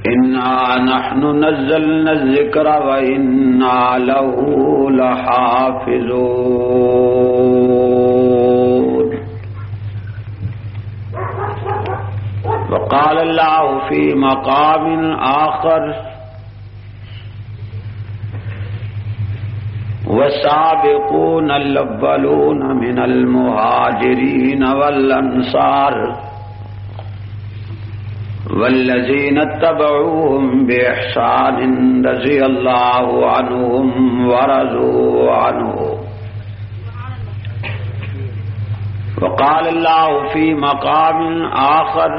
إنا نحن نزلنا الذكر وإنا له لحافظون وقال الله في مقام آخر والسابقون الأولون من المهاجرين والأنصار والذين اتبعوهم بإحسان رضي الله عنهم ورضوا عنه وقال الله في مقام آخر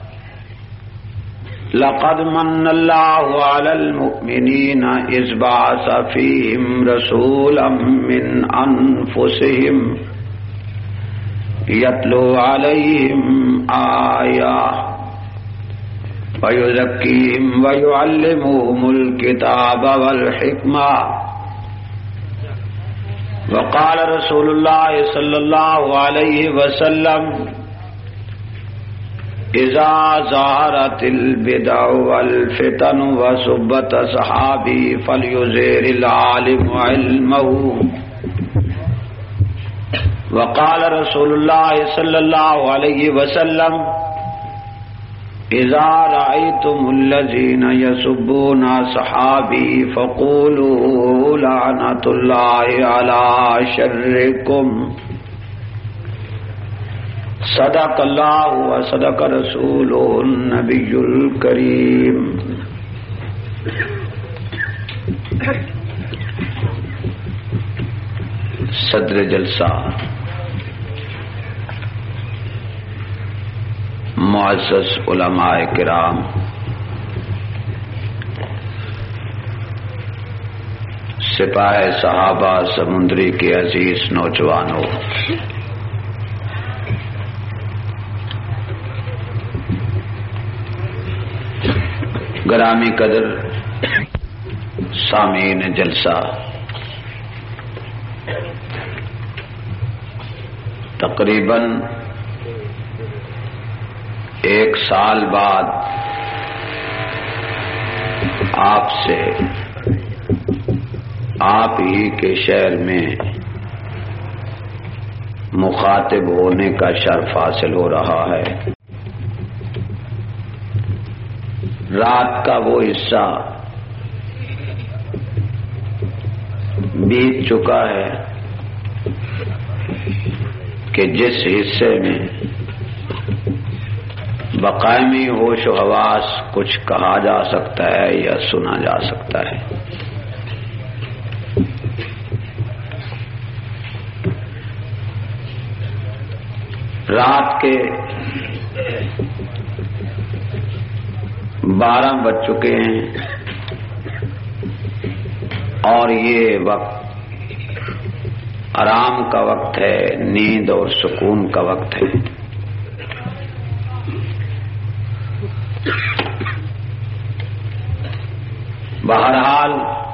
لقد من الله على المؤمنين إذ بعث فيهم رسولا من أنفسهم يتلو عليهم آيات ويزكيهم ويعلمهم الكتاب والحكمة وقال رسول الله صلى الله عليه وسلم إذا ظهرت البدع والفتن وسبت أصحابي فليزير العالم علمه وقال رسول الله صلى الله عليه وسلم إذا رأيتم الذين يسبون أصحابي فقولوا لعنة الله على شركم صدق الله وصدق رسوله النبي الكريم. صدر جلسہ معزز علماء کرام، سپاہ صحابہ سمندری کے عزیز نوجوانوں، گرامی قدر سامعین جلسہ، تقریباً 1 سال بعد آپ سے آپ ہی کے شہر میں مخاطب ہونے کا شرف حاصل ہو رہا ہے۔ رات کا وہ حصہ بیت چکا ہے کہ جس حصے میں بقائمی ہوش و حواس کچھ کہا جا سکتا ہے یا سنا جا سکتا ہے۔ رات کے 12 بج چکے ہیں اور یہ وقت آرام کا وقت ہے، نیند اور سکون کا وقت ہے۔ بہرحال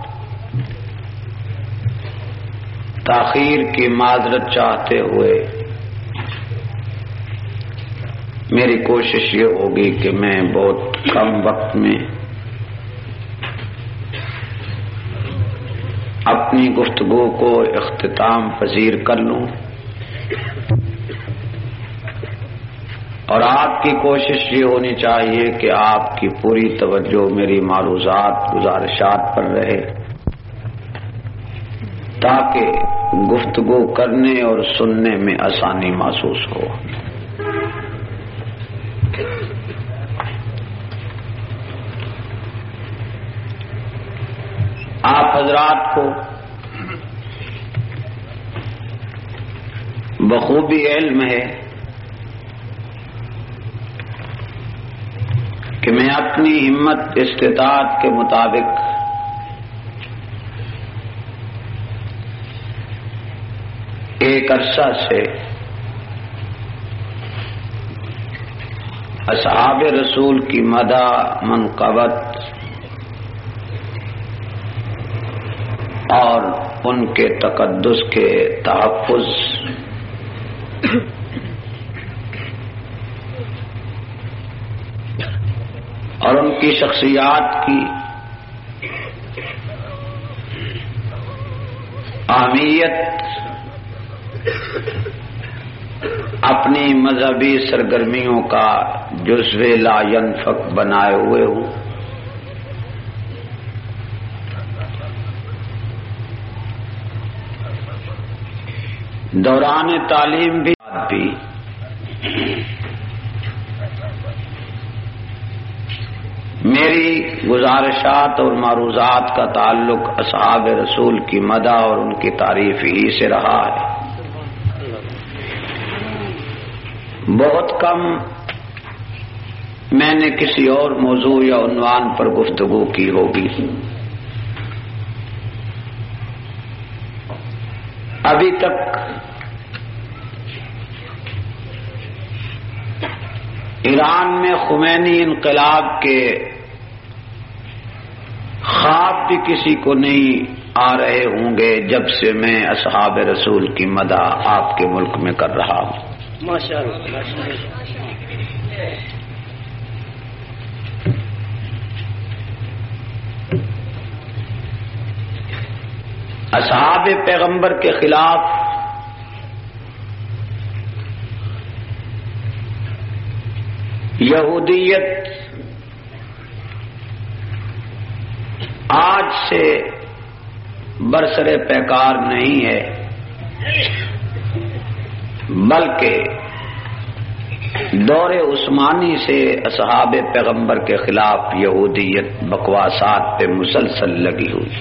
تاخیر کی معذرت چاہتے ہوئے میری کوشش یہ ہوگی کہ میں بہت کم وقت میں اپنی گفتگو کو اختتام پذیر کر لوں، اور آپ کی کوشش یہ ہونی چاہیے کہ آپ کی پوری توجہ میری معروضات گزارشات پر رہے تاکہ گفتگو کرنے اور سننے میں آسانی محسوس ہو۔ آپ حضرات کو بخوبی علم ہے کہ میں اپنی ہمت استطاعت کے مطابق ایک عرصہ سے اصحاب رسول کی مدح، منقبت اور ان کے تقدس کے تحفظ اور ان کی شخصیات کی اہمیت اپنی مذہبی سرگرمیوں کا جزو لا ينفک بنائے ہوئے ہوں. دوران تعلیم بھی میری گزارشات اور معروضات کا تعلق اصحاب رسول کی مدح اور ان کی تعریف ہی سے رہا ہے. بہت کم میں نے کسی اور موضوع یا عنوان پر گفتگو کی ہوگی. ابھی تک ایران میں خمینی انقلاب کے خواب بھی کسی کو نہیں آ رہے ہوں گے جب سے میں اصحاب رسول کی مدح آپ کے ملک میں کر رہا ہوں. اصحاب پیغمبر کے خلاف یہودیت آج سے برسر پیکار نہیں ہے، بلکہ دور عثمانی سے اصحاب پیغمبر کے خلاف یہودیت بکواسات پہ مسلسل لگی ہوئی.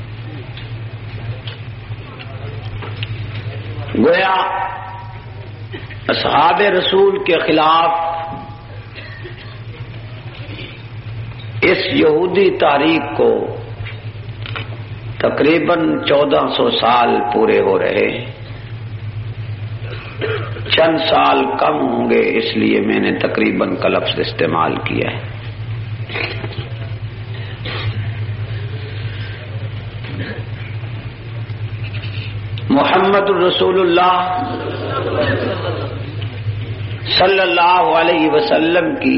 گویا اصحاب رسول کے خلاف اس یہودی تاریخ کو تقریباً 1400 سال پورے ہو رہے ہیں. چند سال کم ہوں گے، اس لیے میں نے تقریباً کا لفظ استعمال کیا ہے. محمد رسول اللہ صلی اللہ علیہ وسلم کی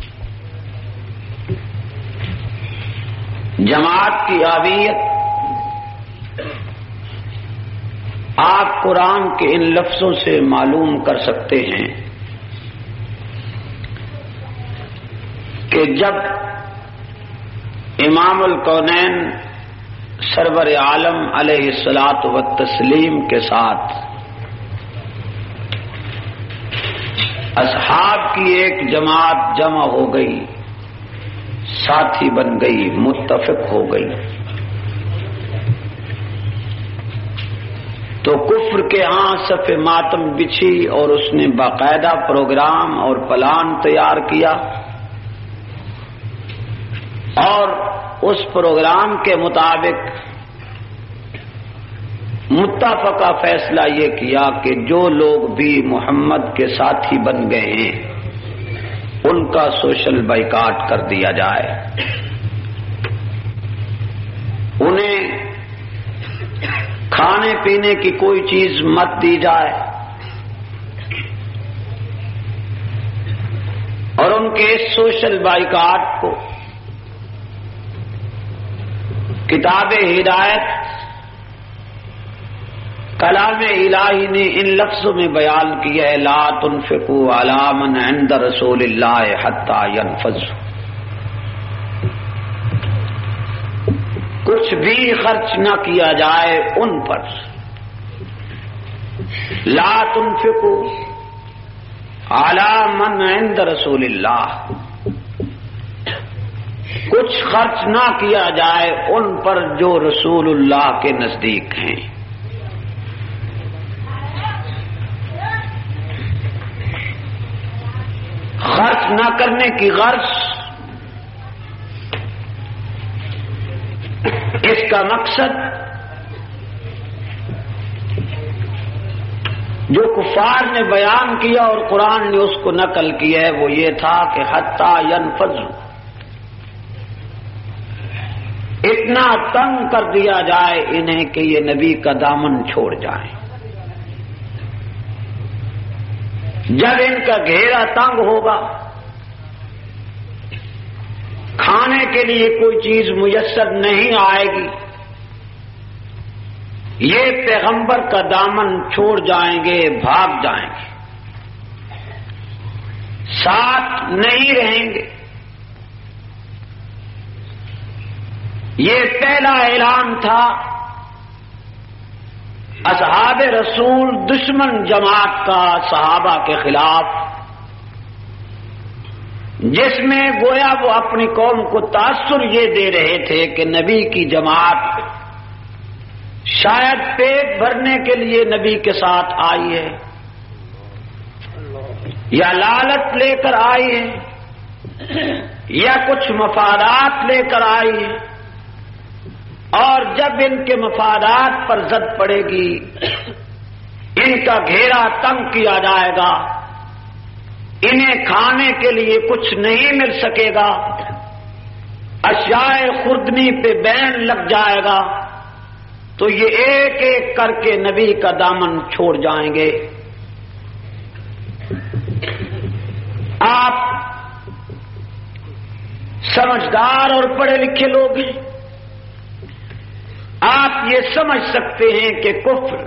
جماعت کی اہمیت آپ قرآن کے ان لفظوں سے معلوم کر سکتے ہیں کہ جب امام الکونین سرور عالم علیہ الصلاۃ والتسلیم کے ساتھ اصحاب کی ایک جماعت جمع ہو گئی، ساتھی بن گئی، متفق ہو گئی، تو کفر کے ہاں صف ماتم بچھی اور اس نے باقاعدہ پروگرام اور پلان تیار کیا اور اس پروگرام کے مطابق متفقہ فیصلہ یہ کیا کہ جو لوگ بھی محمد کے ساتھی بن گئے ہیں ان کا سوشل بائیکاٹ کر دیا جائے، انہیں کھانے پینے کی کوئی چیز مت دی جائے اور ان کے اس سوشل بائیکاٹ کو کتاب ہدایت کلام الہی نے ان لفظوں میں بیان کیا ہے، لا تنفقوا علی من عند رسول اللہ حتی ينفضوا، کچھ بھی خرچ نہ کیا جائے ان پر. لا تنفقوا علی من عند رسول اللہ، کچھ خرچ نہ کیا جائے ان پر جو رسول اللہ کے نزدیک ہیں. خرچ نہ کرنے کی غرض اس کا مقصد جو کفار نے بیان کیا اور قرآن نے اس کو نقل کیا ہے وہ یہ تھا کہ حتی ينفضوا، اتنا تنگ کر دیا جائے انہیں کہ یہ نبی کا دامن چھوڑ جائیں. جب ان کا گھیرا تنگ ہوگا کھانے کے لیے کوئی چیز میسر نہیں آئے گی، یہ پیغمبر کا دامن چھوڑ جائیں گے، بھاگ جائیں گے، ساتھ نہیں رہیں گے۔ یہ پہلا اعلان تھا اصحاب رسول دشمن جماعت کا صحابہ کے خلاف، جس میں گویا وہ اپنی قوم کو تاثر یہ دے رہے تھے کہ نبی کی جماعت شاید پیٹ بھرنے کے لیے نبی کے ساتھ آئی ہے یا لالچ لے کر آئی ہے یا کچھ مفادات لے کر آئی ہے، اور جب ان کے مفادات پر زد پڑے گی، ان کا گھیرا تنگ کیا جائے گا، انہیں کھانے کے لیے کچھ نہیں مل سکے گا، اشیاء خوردنی پہ بین لگ جائے گا، تو یہ ایک ایک کر کے نبی کا دامن چھوڑ جائیں گے۔ آپ سمجھدار اور پڑھے لکھے لوگ ہیں، آپ یہ سمجھ سکتے ہیں کہ کفر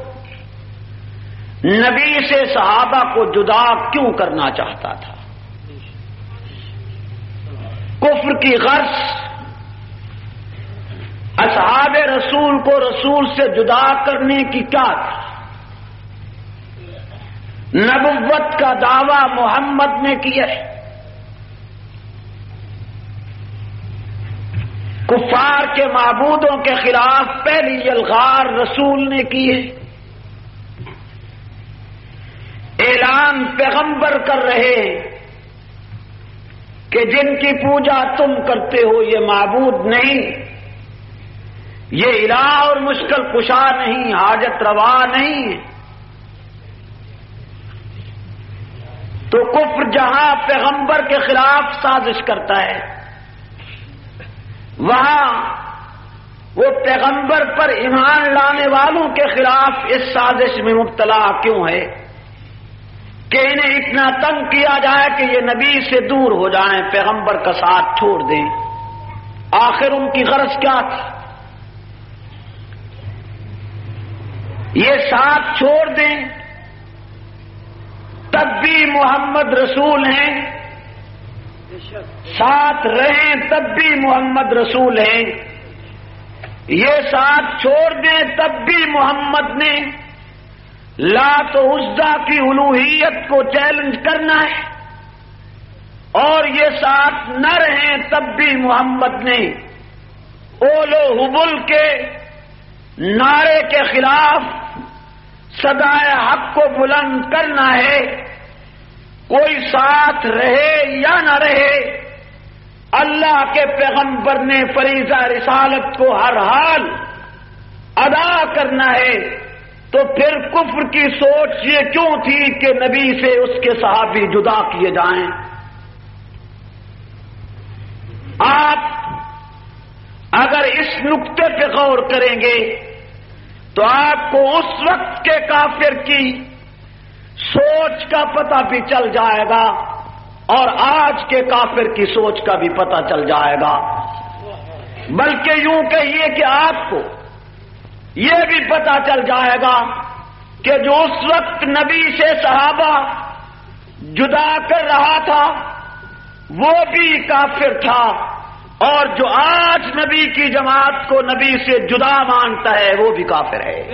نبی سے صحابہ کو جدا کیوں کرنا چاہتا تھا۔ کفر کی غرض اصحاب رسول کو رسول سے جدا کرنے کی کیا تھی؟ نبوت کا دعویٰ محمد نے کیا ہے، کفار کے معبودوں کے خلاف پہلی الغار رسول نے کی ہے، اعلان پیغمبر کر رہے ہیں کہ جن کی پوجا تم کرتے ہو یہ معبود نہیں، یہ الہ اور مشکل کشا نہیں، حاجت روا نہیں ہے۔ تو کفر جہاں پیغمبر کے خلاف سازش کرتا ہے، وہاں وہ پیغمبر پر ایمان لانے والوں کے خلاف اس سازش میں مبتلا کیوں ہے کہ انہیں اتنا تنگ کیا جائے کہ یہ نبی سے دور ہو جائیں، پیغمبر کا ساتھ چھوڑ دیں۔ آخر ان کی غرض کیا تھی؟ یہ ساتھ چھوڑ دیں تب بھی محمد رسول ہیں، ساتھ رہیں تب بھی محمد رسول ہیں، یہ ساتھ چھوڑ دیں تب بھی محمد نے لات و عزا کی الوہیت کو چیلنج کرنا ہے، اور یہ ساتھ نہ رہیں تب بھی محمد نے اول و حبل کے نعرے کے خلاف صدائے حق کو بلند کرنا ہے۔ کوئی ساتھ رہے یا نہ رہے، اللہ کے پیغمبر نے فریضہ رسالت کو ہر حال ادا کرنا ہے۔ تو پھر کفر کی سوچ یہ کیوں تھی کہ نبی سے اس کے صحابی جدا کیے جائیں؟ آپ اگر اس نقطے پہ غور کریں گے تو آپ کو اس وقت کے کافر کی سوچ کا پتہ بھی چل جائے گا اور آج کے کافر کی سوچ کا بھی پتہ چل جائے گا۔ بلکہ یوں کہیے کہ آپ کو یہ بھی پتہ چل جائے گا کہ جو اس وقت نبی سے صحابہ جدا کر رہا تھا وہ بھی کافر تھا، اور جو آج نبی کی جماعت کو نبی سے جدا مانتا ہے وہ بھی کافر ہے۔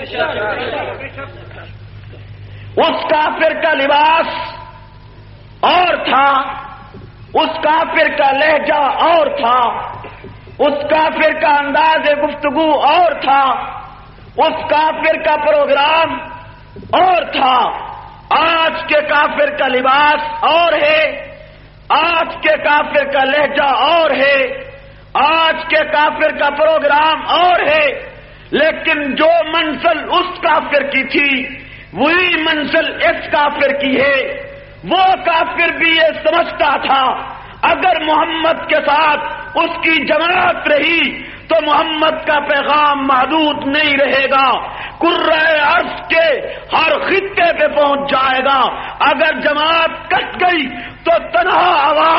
اس کافر کا لباس اور تھا، اس کافر کا لہجہ اور تھا، اس کافر کا انداز گفتگو اور تھا، اس کافر کا پروگرام اور تھا۔ آج کے کافر کا لباس اور ہے، آج کے کافر کا لہجہ اور ہے، آج کے کافر کا پروگرام اور ہے، لیکن جو منزل اس کافر کی تھی وہی منزل اس کافر کی ہے۔ وہ کافر بھی یہ سمجھتا تھا اگر محمد کے ساتھ اس کی جماعت رہی تو محمد کا پیغام محدود نہیں رہے گا، کرۂ ارض کے ہر خطے پہ پہنچ جائے گا۔ اگر جماعت کٹ گئی تو تنہا آواز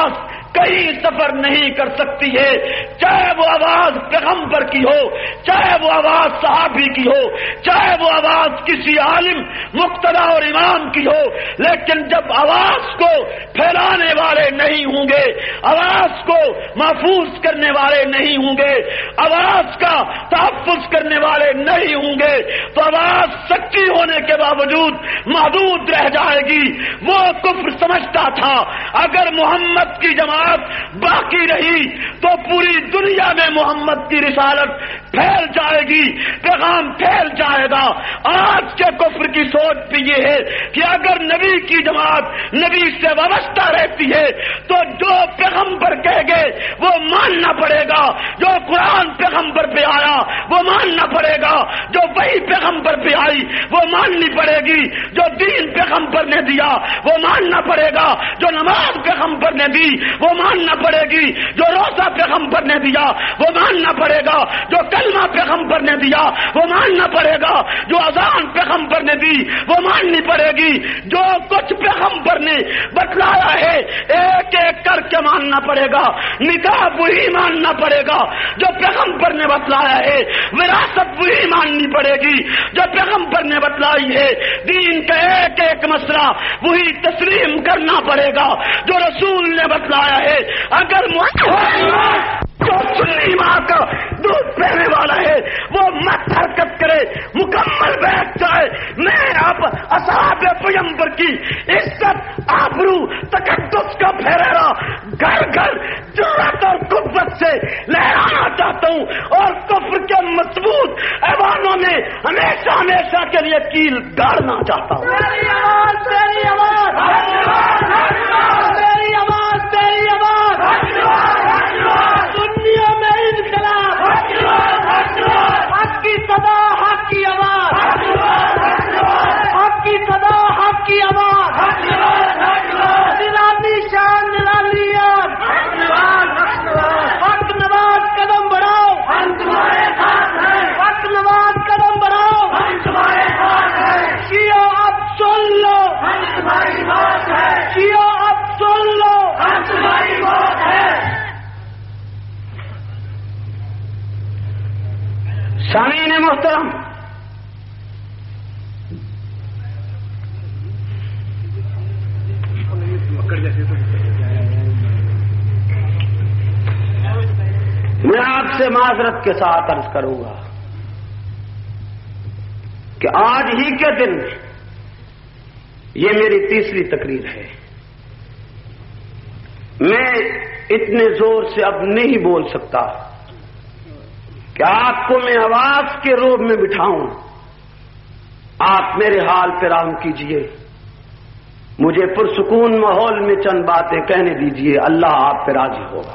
کہیں سفر نہیں کر سکتی ہے، چاہے وہ آواز پیغمبر کی ہو، چاہے وہ آواز صحابی کی ہو، چاہے وہ آواز کسی عالم مقتدی اور امام کی ہو، لیکن جب آواز کو پھیلانے والے نہیں ہوں گے، آواز کو محفوظ کرنے والے نہیں ہوں گے، آواز کا تحفظ کرنے والے نہیں ہوں گے، تو آواز سچی ہونے کے باوجود محدود رہ جائے گی۔ وہ کفر سمجھتا تھا اگر محمد کی جماعت باقی رہی تو پوری دنیا میں محمد کی رسالت پھیل جائے گی، پیغام پھیل جائے گا۔ آج کے کفر کی سوچ بھی یہ ہے کہ اگر نبی کی جماعت نبی سے وابستہ رہتی ہے تو جو پیغمبر کہے گے وہ ماننا پڑے گا، جو قرآن پیغمبر پہ آیا وہ ماننا پڑے گا، جو وحی پیغمبر پہ آئی وہ ماننی پڑے گی، جو دین پیغمبر نے دیا وہ ماننا پڑے گا، جو نماز پیغمبر نے دی وہ ماننا پڑے گی، جو روزہ پیغمبر نے دیا وہ ماننا پڑے گا، جو کلمہ پیغمبر نے دیا وہ ماننا پڑے گا، جو اذان پیغمبر نے دی وہ ماننی پڑے گی، جو کچھ پیغمبر نے بتلایا ہے ایک ایک کر کے ماننا پڑے گا، نکاح وہی ماننا پڑے گا جو پیغمبر نے بتلایا ہے، وراثت وہی ماننی پڑے گی جو پیغمبر نے بتلائی ہے، دین کا ایک ایک مسئلہ وہی تسلیم کرنا پڑے گا جو رسول نے بتلایا ہے۔ اگر جو سنی ماں کا دودھ پینے والا ہے وہ مت حرکت کرے، مکمل بیٹھ جائے۔ میں اب اصحاب پیغمبر کی عزت آبرو تقدس کا پھیرا گھر گھر جرأت اور قوت سے لہرانا چاہتا ہوں اور کفر کے مضبوط ایوانوں میں ہمیشہ ہمیشہ کے لیے کیل گاڑنا چاہتا ہوں۔ میری آواز تیری آواز، میری آواز تیری آواز، دنیا میں انقلاب، حق کی صدا، حق کی آواز، حق کی صدا، حق کی آواز، نرالی شان نرالیات، حق نواز قدم بڑھاؤ، حق نواز قدم بڑھاؤ، شیعہ اب سن لو، شیعہ اب سن لو، سامعین محترم، میں آپ سے معذرت کے ساتھ عرض کروں گا کہ آج ہی کے دن یہ میری تیسری تقریر ہے۔ میں اتنے زور سے اب نہیں بول سکتا کہ آپ کو میں آواز کے روب میں بٹھاؤں۔ آپ میرے حال پہ رحم کیجئے، مجھے پرسکون ماحول میں چند باتیں کہنے دیجئے، اللہ آپ پہ راضی ہوگا۔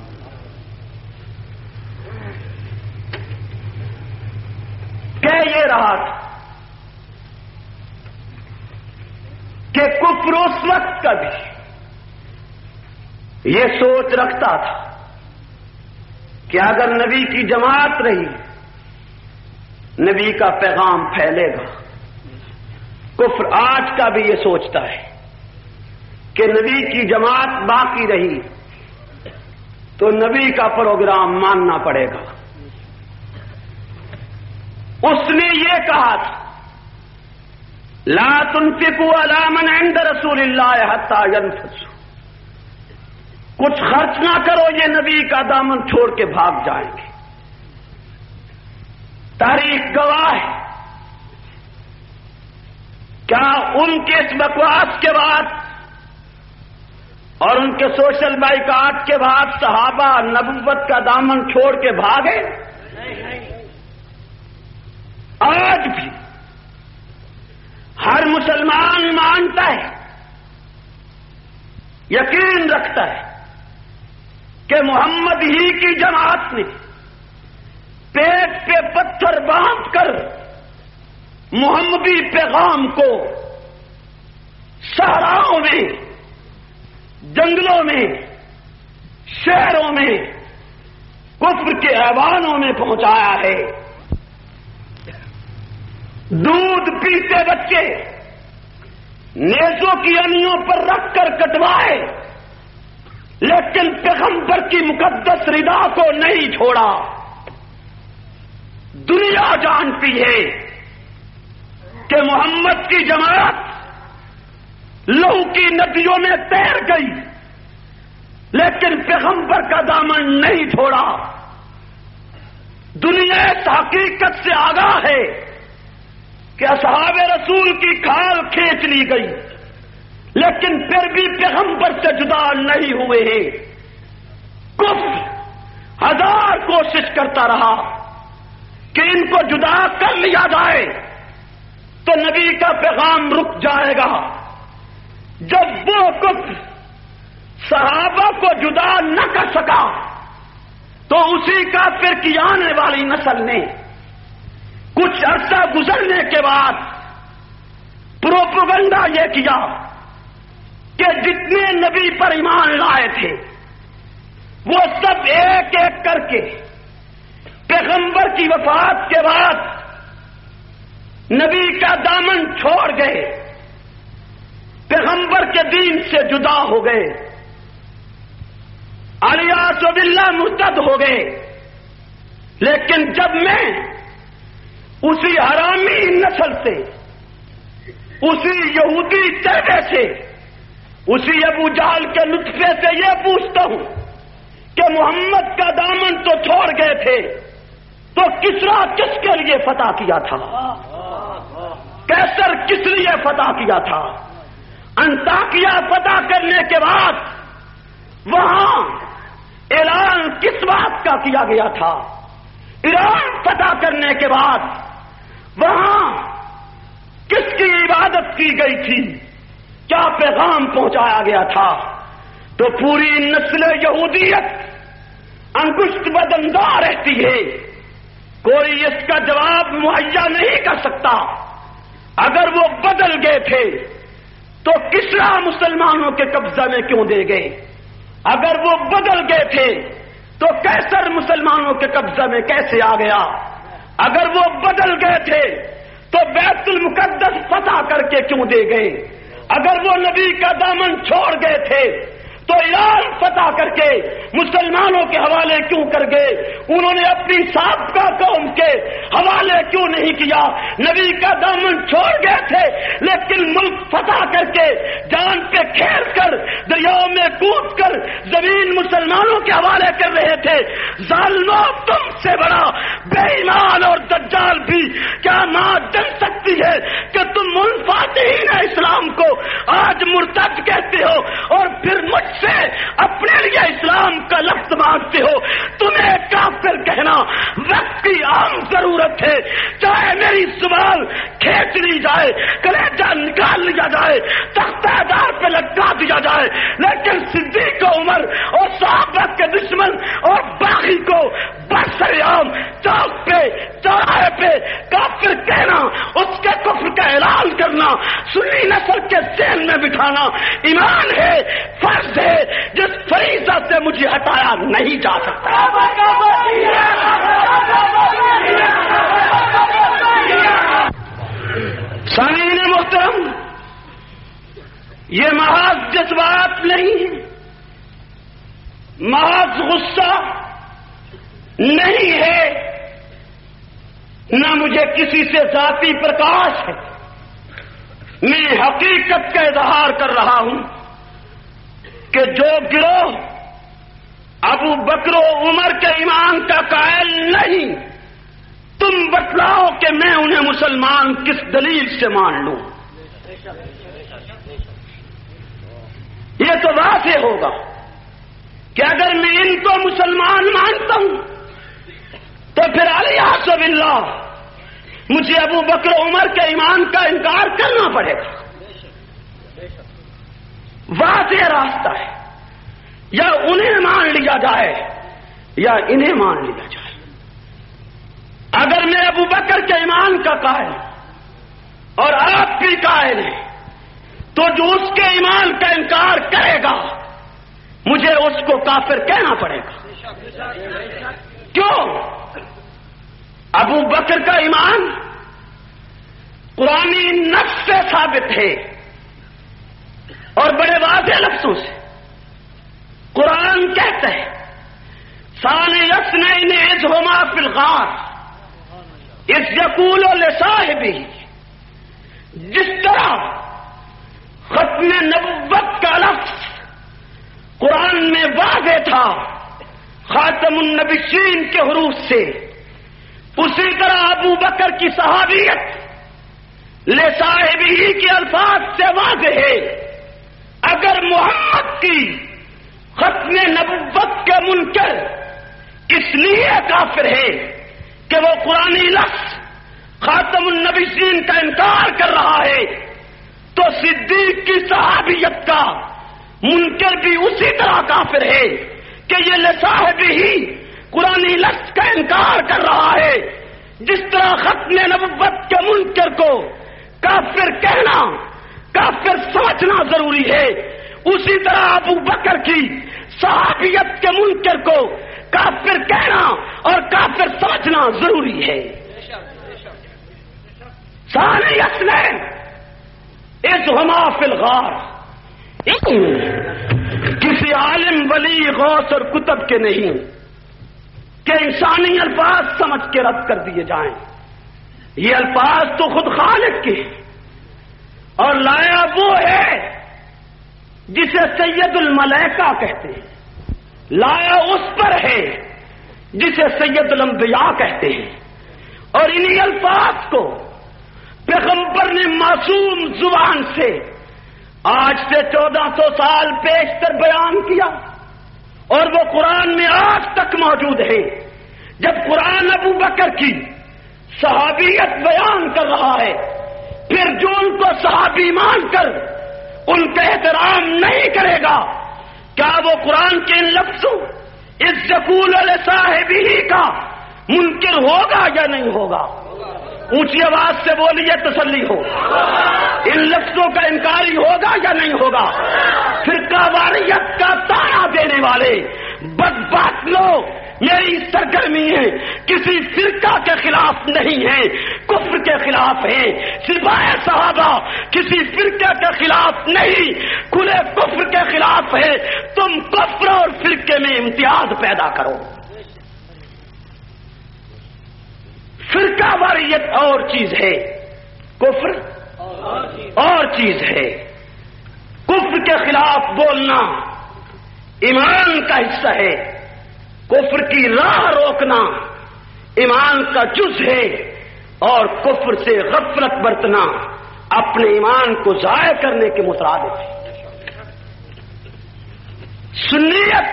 کہہ یہ رہا تھا کہ کفر اس وقت کا بھی یہ سوچ رکھتا تھا کہ اگر نبی کی جماعت رہی نبی کا پیغام پھیلے گا۔ کفر آج کا بھی یہ سوچتا ہے کہ نبی کی جماعت باقی رہی تو نبی کا پروگرام ماننا پڑے گا۔ اس نے یہ کہا تھا لا تنفقوا علی من عند رسول اللہ حتی ينفضوا، کچھ خرچ نہ کرو یہ نبی کا دامن چھوڑ کے بھاگ جائیں گے۔ تاریخ گواہ ہے، کیا ان کے اس بکواس کے بعد اور ان کے سوشل بائیکاٹ کے بعد صحابہ نبوت کا دامن چھوڑ کے بھاگے؟ آج بھی ہر مسلمان مانتا ہے، یقین رکھتا ہے کہ محمد ہی کی جماعت نے پیٹ پہ پتھر باندھ کر محمدی پیغام کو صحراؤں میں، جنگلوں میں، شہروں میں، کفر کے ایوانوں میں پہنچایا ہے۔ دودھ پیتے بچے نیزوں کی انیوں پر رکھ کر کٹوائے، لیکن پیغمبر کی مقدس رضا کو نہیں چھوڑا. دنیا جانتی ہے کہ محمد کی جماعت لہو کی ندیوں میں تیر گئی، لیکن پیغمبر کا دامن نہیں چھوڑا. دنیا اس حقیقت سے آگاہ ہے کہ اصحاب رسول کی کھال کھینچ لی گئی، لیکن پھر بھی پیغمبر سے جدا نہیں ہوئے ہیں. کفر ہزار کوشش کرتا رہا کہ ان کو جدا کر لیا جائے تو نبی کا پیغام رک جائے گا. جب وہ کفر صحابہ کو جدا نہ کر سکا تو اسی کافر کی آنے والی نسل نے کچھ عرصہ گزرنے کے بعد پروپیگنڈا یہ کیا کہ جتنے نبی پر ایمان لائے تھے وہ سب ایک ایک کر کے پیغمبر کی وفات کے بعد نبی کا دامن چھوڑ گئے، پیغمبر کے دین سے جدا ہو گئے، الیاذ باللہ مرتد ہو گئے. لیکن جب میں اسی حرامی نسل سے، اسی یہودی چہرے سے، اسی ابو جہل کے نطفے سے یہ پوچھتا ہوں کہ محمد کا دامن تو چھوڑ گئے تھے تو کسرا کس کے لیے فتح کیا تھا؟ کیسر کس لیے فتح کیا تھا؟ انطاکیہ فتح کرنے کے بعد وہاں اعلان کس بات کا کیا گیا تھا؟ ایران فتح کرنے کے بعد وہاں کس کی عبادت کی گئی تھی؟ کیا پیغام پہنچایا گیا تھا؟ تو پوری نسل یہودیت انگشت بدندہ رہتی ہے، کوئی اس کا جواب مہیا نہیں کر سکتا. اگر وہ بدل گئے تھے تو کسرا مسلمانوں کے قبضہ میں کیوں دے گئے؟ اگر وہ بدل گئے تھے تو کیسر مسلمانوں کے قبضہ میں کیسے آ گیا؟ اگر وہ بدل گئے تھے تو بیت المقدس فتح کر کے کیوں دے گئے؟ اگر وہ نبی کا دامن چھوڑ گئے تھے تو ایران فتح کر کے مسلمانوں کے حوالے کیوں کر گئے؟ انہوں نے اپنی سابقہ قوم کے حوالے کیوں نہیں کیا؟ نبی کا دامن چھوڑ گئے تھے لیکن ملک فتح کر کے جان پہ کھیل کر دریاؤں میں کود کر زمین مسلمانوں کے حوالے کر رہے تھے. ظالموں، تم سے بڑا بے ایمان اور دجال بھی کیا ماں جن سکتی ہے کہ تم ان فاتحین اسلام کو آج مرتد کہتے ہو اور پھر مجھ سے اپنے لیے اسلام کا لفظ مانگتے ہو؟ تمہیں کافر کہنا وقت کی عام ضرورت ہے. چاہے میری زبان کھینچ لی جائے، کلیجہ نکال لیا جائے، تختہ دار پہ لٹکا دیا جائے، لیکن صدیق عمر اور صحابہ کے دشمن اور باغی کو برسر عام چوک پہ چوراہے پہ کافر کہنا، اس کے کفر کا اعلان کرنا، سنی نسل کے ذہن میں بٹھانا ایمان ہے، فرض ہے، جس فریضہ سے مجھے ہٹایا نہیں جا سکتا. سامعین محترم، یہ محض جذبات نہیں ہے، محض غصہ نہیں ہے، نہ مجھے کسی سے ذاتی پرکاش ہے. میں حقیقت کا اظہار کر رہا ہوں کہ جو گروہ ابو بکر و عمر کے ایمان کا قائل نہیں، تم بتلاؤ کہ میں انہیں مسلمان کس دلیل سے مان لوں؟ یہ تو واضح ہوگا کہ اگر میں ان کو مسلمان مانتا ہوں تو پھر الیاذ باللہ مجھے ابو بکر و عمر کے ایمان کا انکار کرنا پڑے گا. واضح راستہ ہے، یا انہیں مان لیا جائے یا انہیں مان لیا جائے. اگر میں ابو بکر کے ایمان کا قائل اور آپ بھی قائل ہیں تو جو اس کے ایمان کا انکار کرے گا مجھے اس کو کافر کہنا پڑے گا. کیوں؟ ابو بکر کا ایمان قرآنی نص سے ثابت ہے اور بڑے واضح لفظوں سے. قرآن کہتا ہے ثانی اثنین اذ ہما فی الغار اذ یقول لصاحبہ، جس طرح ختم نبوت کا لفظ قرآن میں واضح تھا خاتم النبیین کے حروف سے، اسی طرح ابو بکر کی صحابیت لصاحبہ کے الفاظ سے واضح ہے۔ اگر محمد کی ختم نبوت کے منکر اس لیے کافر ہے کہ وہ قرآنی لفظ خاتم النبیین کا انکار کر رہا ہے، تو صدیق کی صحابیت کا منکر بھی اسی طرح کافر ہے کہ یہ لصاحبہ ہی قرآنی لفظ کا انکار کر رہا ہے۔ جس طرح ختم نبوت کے منکر کو کافر کہنا، کافر سمجھنا ضروری ہے، اسی طرح ابو بکر کی صحابیت کے منکر کو کافر کہنا اور کافر سمجھنا ضروری ہے۔ ثانی اثنین اذ ہما فی الغار، کسی عالم ولی غوث اور کتب کے نہیں کہ انسانی الفاظ سمجھ کے رد کر دیے جائیں، یہ الفاظ تو خود خالق کے، اور لایا وہ ہے جسے سید الملائکہ کہتے ہیں، لایا اس پر ہے جسے سید الانبیاء کہتے ہیں، اور انہی الفاظ کو پیغمبر نے معصوم زبان سے آج سے 1400 سال پیشتر بیان کیا، اور وہ قرآن میں آج تک موجود ہے۔ جب قرآن ابو بکر کی صحابیت بیان کر رہا ہے، پھر جو ان کو صحابی مان کر ان کا احترام نہیں کرے گا، کیا وہ قرآن کے ان لفظوں اذ یقول لصاحبہ کا منکر ہوگا یا نہیں ہوگا؟ اونچی آواز سے بولیے، تسلی ہو۔ ان لفظوں کا انکاری ہوگا یا نہیں ہوگا؟ فرقہ واریت کا تانا دینے والے بدبخت لوگ میری سرگرمی ہے کسی فرقہ کے خلاف نہیں ہے، کفر کے خلاف ہے۔ سپاہ صحابہ کسی فرقے کے خلاف نہیں، کھلے کفر کے خلاف ہے۔ تم کفر اور فرقے میں امتیاز پیدا کرو۔ فرقہ واریت اور چیز ہے، کفر اور چیز ہے۔ کفر کے خلاف بولنا ایمان کا حصہ ہے، کفر کی راہ روکنا ایمان کا جز ہے، اور کفر سے غفلت برتنا اپنے ایمان کو ضائع کرنے کے مترادف ہے۔ سنیت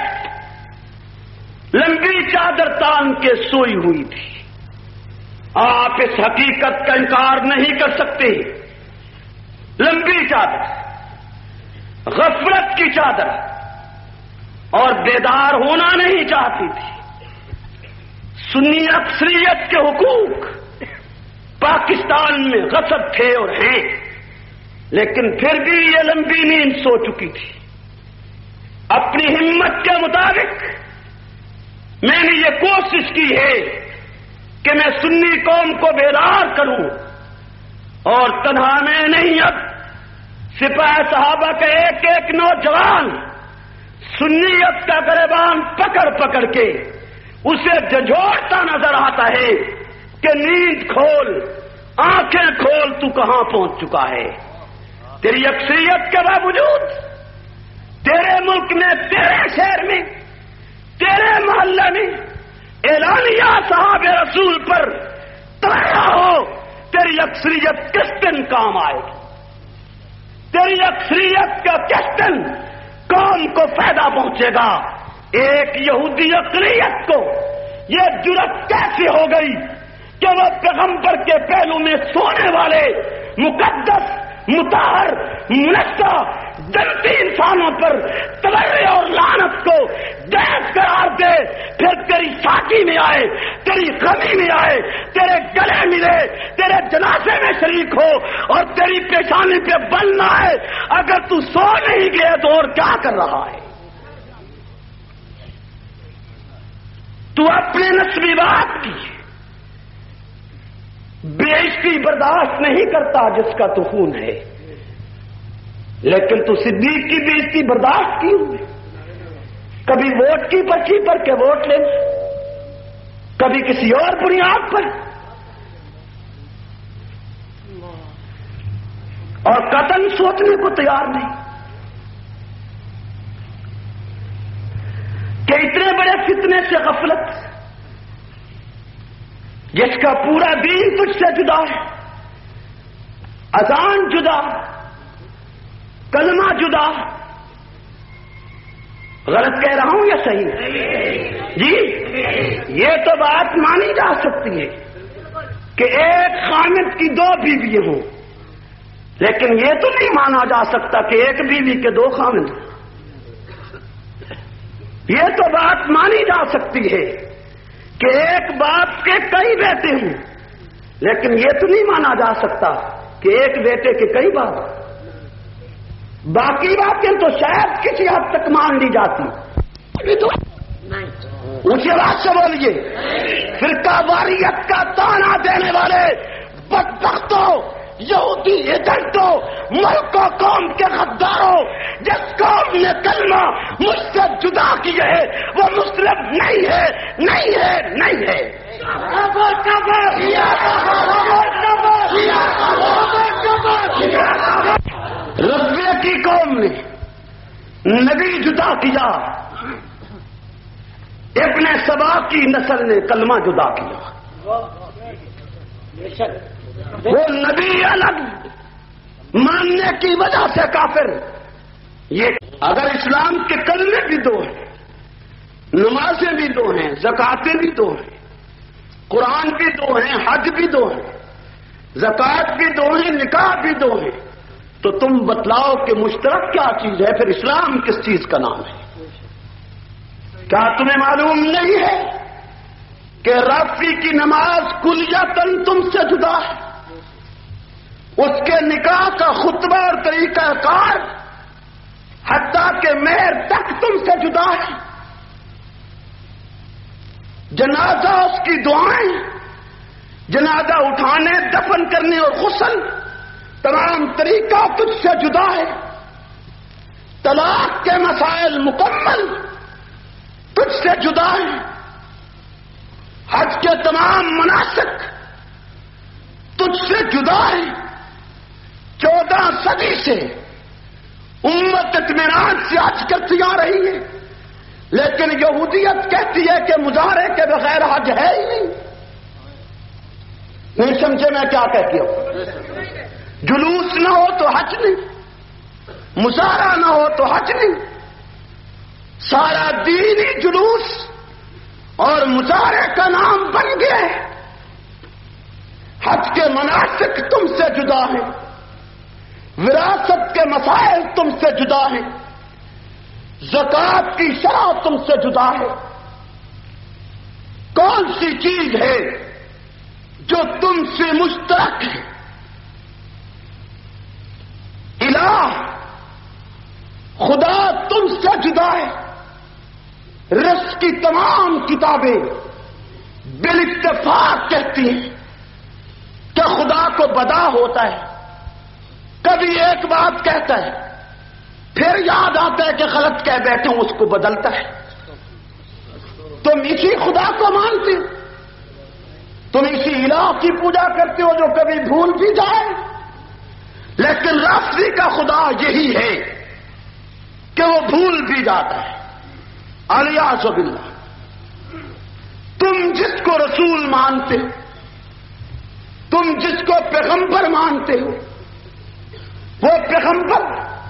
لمبی چادر تان کے سوئی ہوئی تھی، آپ اس حقیقت کا انکار نہیں کر سکتے۔ لمبی چادر، غفلت کی چادر، اور بیدار ہونا نہیں چاہتی تھی۔ سنی اکثریت کے حقوق پاکستان میں غصب تھے اور ہیں، لیکن پھر بھی یہ لمبی نیند سو چکی تھی۔ اپنی ہمت کے مطابق میں نے یہ کوشش کی ہے کہ میں سنی قوم کو بیدار کروں، اور تنہا میں نہیں، اب سپاہ صحابہ کا ایک ایک نوجوان سنیت کا گریبان پکڑ پکڑ کے اسے جھنجھوڑتا نظر آتا ہے کہ نیند کھول، آنکھیں کھول، تو کہاں پہنچ چکا ہے؟ تیری اکثریت کے باوجود تیرے ملک میں، تیرے شہر میں، تیرے محلے میں اعلانیہ صحابہ رسول پر تڑیا ہو، تیری اکثریت کس دن کام آئے گی؟ تیری اکثریت کا کس دن قوم کو فائدہ پہنچے گا؟ ایک یہودی اقلیت کو یہ جرأت کیسے ہو گئی کہ وہ پیغمبر کے پہلو میں سونے والے مقدس، مطہر، منزہ جنتی انسانوں پر تبرئ اور لعنت کو جائز قرار دے، پھر تیری ساکی میں آئے، تیری غمی میں آئے، تیرے گلے ملے، تیرے جنازے میں شریک ہو، اور تیری پیشانی پہ بل نہ آئے؟ اگر تو سو نہیں گئے تو اور کیا کر رہا ہے؟ تو اپنے نسبی بات کی بےعزتی برداشت نہیں کرتا جس کا تو خون ہے، لیکن تو صدیق کی بےعزتی برداشت کی ہوئی، کبھی ووٹ کی پرچی پر کہ ووٹ لیں، کبھی کسی اور بنیاد پر، اور قطعاً سوچنے کو تیار نہیں کہ اتنے بڑے فتنے سے غفلت، جس کا پورا دین تجھ سے جدا ہے، اذان جدا، کلمہ جدا، غلط کہہ رہا ہوں یا صحیح ہے؟ جی، یہ تو بات مانی جا سکتی ہے کہ ایک خامد کی دو بیویاں ہوں، لیکن یہ تو نہیں مانا جا سکتا کہ ایک بیوی کے دو خامد ہوں۔ یہ تو بات مانی جا سکتی ہے کہ ایک باپ کے کئی بیٹے ہوں، لیکن یہ تو نہیں مانا جا سکتا کہ ایک بیٹے کے کئی باپ۔ باقی باتیں تو شاید کسی حد تک مان لی جاتی، اونچی بات سے بولیے۔ فرقہ واریت کا تانا دینے والے بدبختوں، یہودی ایجنٹوں، ملک و قوم کے غداروں، جس قوم نے کلمہ مجھ سے جدا کیے ہے وہ مسلم نہیں ہے، نہیں ہے، نہیں ہے۔ رضویہ کی قوم نے نبی جدا کیا، ابن سبا کی نسل نے کلمہ جدا کیا۔ وہ نبی الگ ماننے کی وجہ سے کافر۔ یہ اگر اسلام کے کلمے بھی دو ہیں، نمازیں بھی دو ہیں، زکاتیں بھی دو ہیں، قرآن بھی دو ہیں، حج بھی دو ہیں، زکات بھی دو ہیں، نکاح بھی دو ہیں، تو تم بتلاؤ کہ مشترک کیا چیز ہے؟ پھر اسلام کس چیز کا نام ہے؟ کیا تمہیں معلوم نہیں ہے کہ رافی کی نماز کلیتاً تم سے جدا ہے؟ اس کے نکاح کا خطبہ اور طریقہ کار حتیٰ کہ مہر تک تم سے جدا ہے۔ جنازہ، اس کی دعائیں، جنازہ اٹھانے، دفن کرنے اور غسل، تمام طریقہ تجھ سے جدا ہے۔ طلاق کے مسائل مکمل تجھ سے جدا ہیں۔ حج کے تمام مناسک تجھ سے جدا ہیں۔ 14 صدی سے امت اطمینان سے حج کرتی آ رہی ہے، لیکن یہودیت کہتی ہے کہ مظاہرے کے بغیر حج ہے ہی نہیں سمجھے میں کیا کہتی ہوں؟ جلوس نہ ہو تو حج نہیں، مظاہرہ نہ ہو تو حج نہیں۔ سارا دین ہی جلوس اور مظاہرے کا نام بن گیا ہے۔ حج کے مناسک تم سے جدا ہیں، وراثت کے مسائل تم سے جدا ہیں، زکات کی شرح تم سے جدا ہے۔ کون سی چیز ہے جو تم سے مشترک ہے؟ الہ، خدا تم سے جدا ہے۔ رزق کی تمام کتابیں بالاتفاق کہتی ہیں کہ خدا کو بدا ہوتا ہے۔ کبھی ایک بات کہتا ہے، پھر یاد آتا ہے کہ غلط کہہ بیٹھے ہوں، اس کو بدلتا ہے۔ تم اسی خدا کو مانتے ہو، تم اسی الہ کی پوجا کرتے ہو جو کبھی بھول بھی جائے، لیکن رافضی کا خدا یہی ہے کہ وہ بھول بھی جاتا ہے۔ الیاذ باللہ۔ تم جس کو رسول مانتے ہو، تم جس کو پیغمبر مانتے ہو، وہ پیغمبر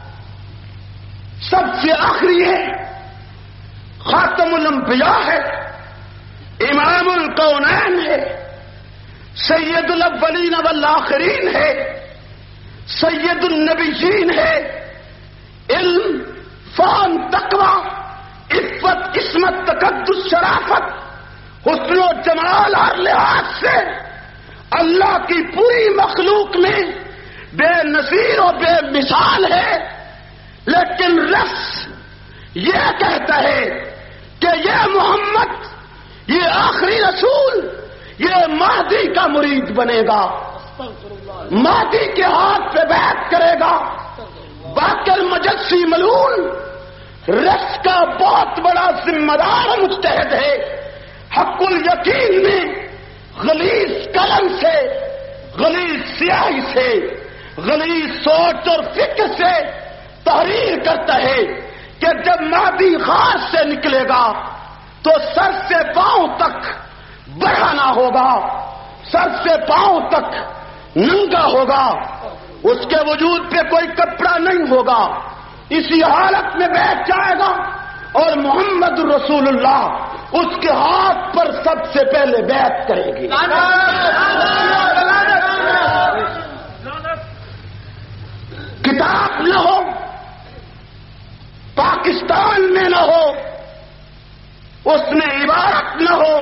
سب سے آخری ہے، خاتم الانبیاء ہے، امام الکونین ہے، سید الاولین والآخرین ہے، سید النبیین ہے۔ علم، فہم، تقوی، عفت، عصمت، تقدس، شرافت، حسن و جمال ہر لحاظ سے اللہ کی پوری مخلوق میں بے نظیر و بے مثال ہے، لیکن رس یہ کہتا ہے کہ یہ محمد، یہ آخری رسول، یہ مہدی کا مرید بنے گا، مہدی کے ہاتھ پہ بیعت کرے گا۔ باقر مجسی ملعون رس کا بہت بڑا ذمہ دار مجتہد ہے. حق الیقین میں غلیظ قلم سے، غلیظ سیاہی سے، غلیظ سوچ اور فکر سے تحریر کرتا ہے کہ جب مادی غاز سے نکلے گا تو سر سے پاؤں تک بڑھانا ہوگا، سر سے پاؤں تک ننگا ہوگا، اس کے وجود پہ کوئی کپڑا نہیں ہوگا. اسی حالت میں بیٹھ جائے گا اور محمد رسول اللہ اس کے ہاتھ پر سب سے پہلے بیعت کرے گی. کتاب نہ ہو، پاکستان میں نہ ہو، اس میں عبارت نہ ہو،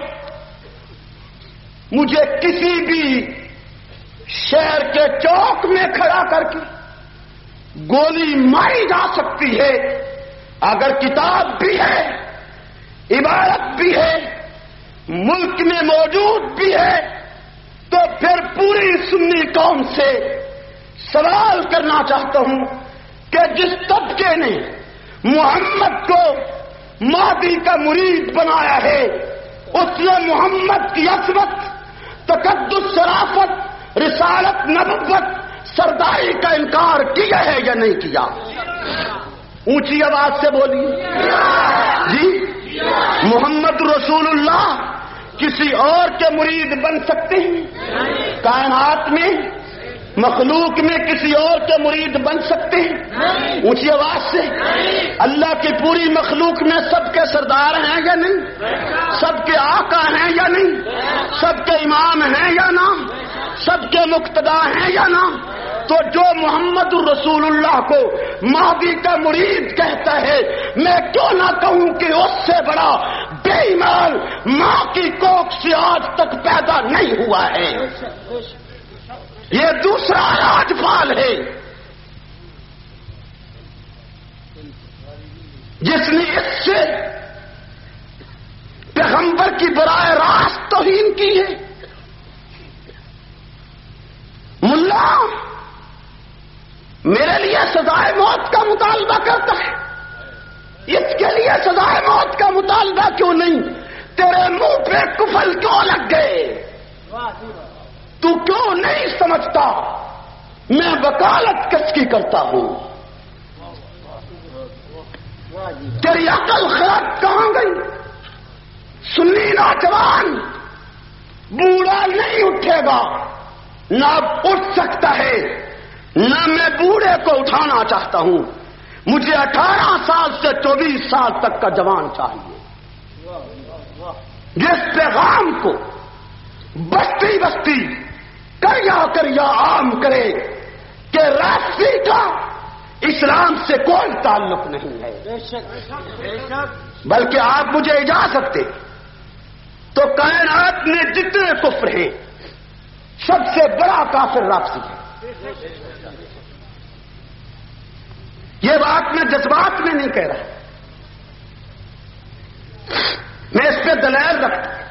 مجھے کسی بھی شہر کے چوک میں کھڑا کر کے گولی ماری جا سکتی ہے. اگر کتاب بھی ہے، عبارت بھی ہے، ملک میں موجود بھی ہے، تو پھر پوری سنی قوم سے سوال کرنا چاہتا ہوں کہ جس طبقے نے محمد کو مہدی کا مرید بنایا ہے، اس نے محمد کی عصمت، تقدس، شرافت، رسالت، نبوت، سرداری کا انکار کیا ہے یا نہیں کیا؟ اونچی آواز سے بولیے. جی، محمد رسول اللہ کسی اور کے مرید بن سکتے ہیں؟ کائنات میں، مخلوق میں کسی اور کے مرید بن سکتے ہیں؟ اونچی آواز سے. اللہ کی پوری مخلوق میں سب کے سردار ہیں یا نہیں؟ سب کے آقا ہیں یا نہیں؟ سب کے امام ہیں یا نہ؟ سب کے مقتدا ہیں یا نہ؟ تو جو محمد رسول اللہ کو مہدی کا مرید کہتا ہے، میں کیوں نہ کہوں کہ اس سے بڑا بے ایمان ماں کی کوکھ سے آج تک پیدا نہیں ہوا ہے. یہ دوسرا راجپال ہے جس نے اس سے پیغمبر کی براہ راست توہین کی ہے. ملا میرے لیے سزائے موت کا مطالبہ کرتا ہے، اس کے لیے سزائے موت کا مطالبہ کیوں نہیں؟ تیرے منہ پہ کفل کیوں لگ گئے؟ تو کیوں نہیں سمجھتا میں وکالت کس کی کرتا ہوں؟ تیری عقل خراب کہاں گئی؟ سنی نوجوان بوڑھا نہیں اٹھے گا، نہ اٹھ سکتا ہے، نہ میں بوڑھے کو اٹھانا چاہتا ہوں. مجھے 18 سال سے 24 سال تک کا جوان چاہیے جس پیغام کو بستی بستی کریا عام کرے کہ راستی کا اسلام سے کوئی تعلق نہیں ہے. بلکہ آپ مجھے اجازت دیں تو کائنات میں جتنے کفر ہیں سب سے بڑا کافر رافضی ہے. یہ بات میں جذبات میں نہیں کہہ رہا، میں اس پہ دلائل رکھتا ہوں،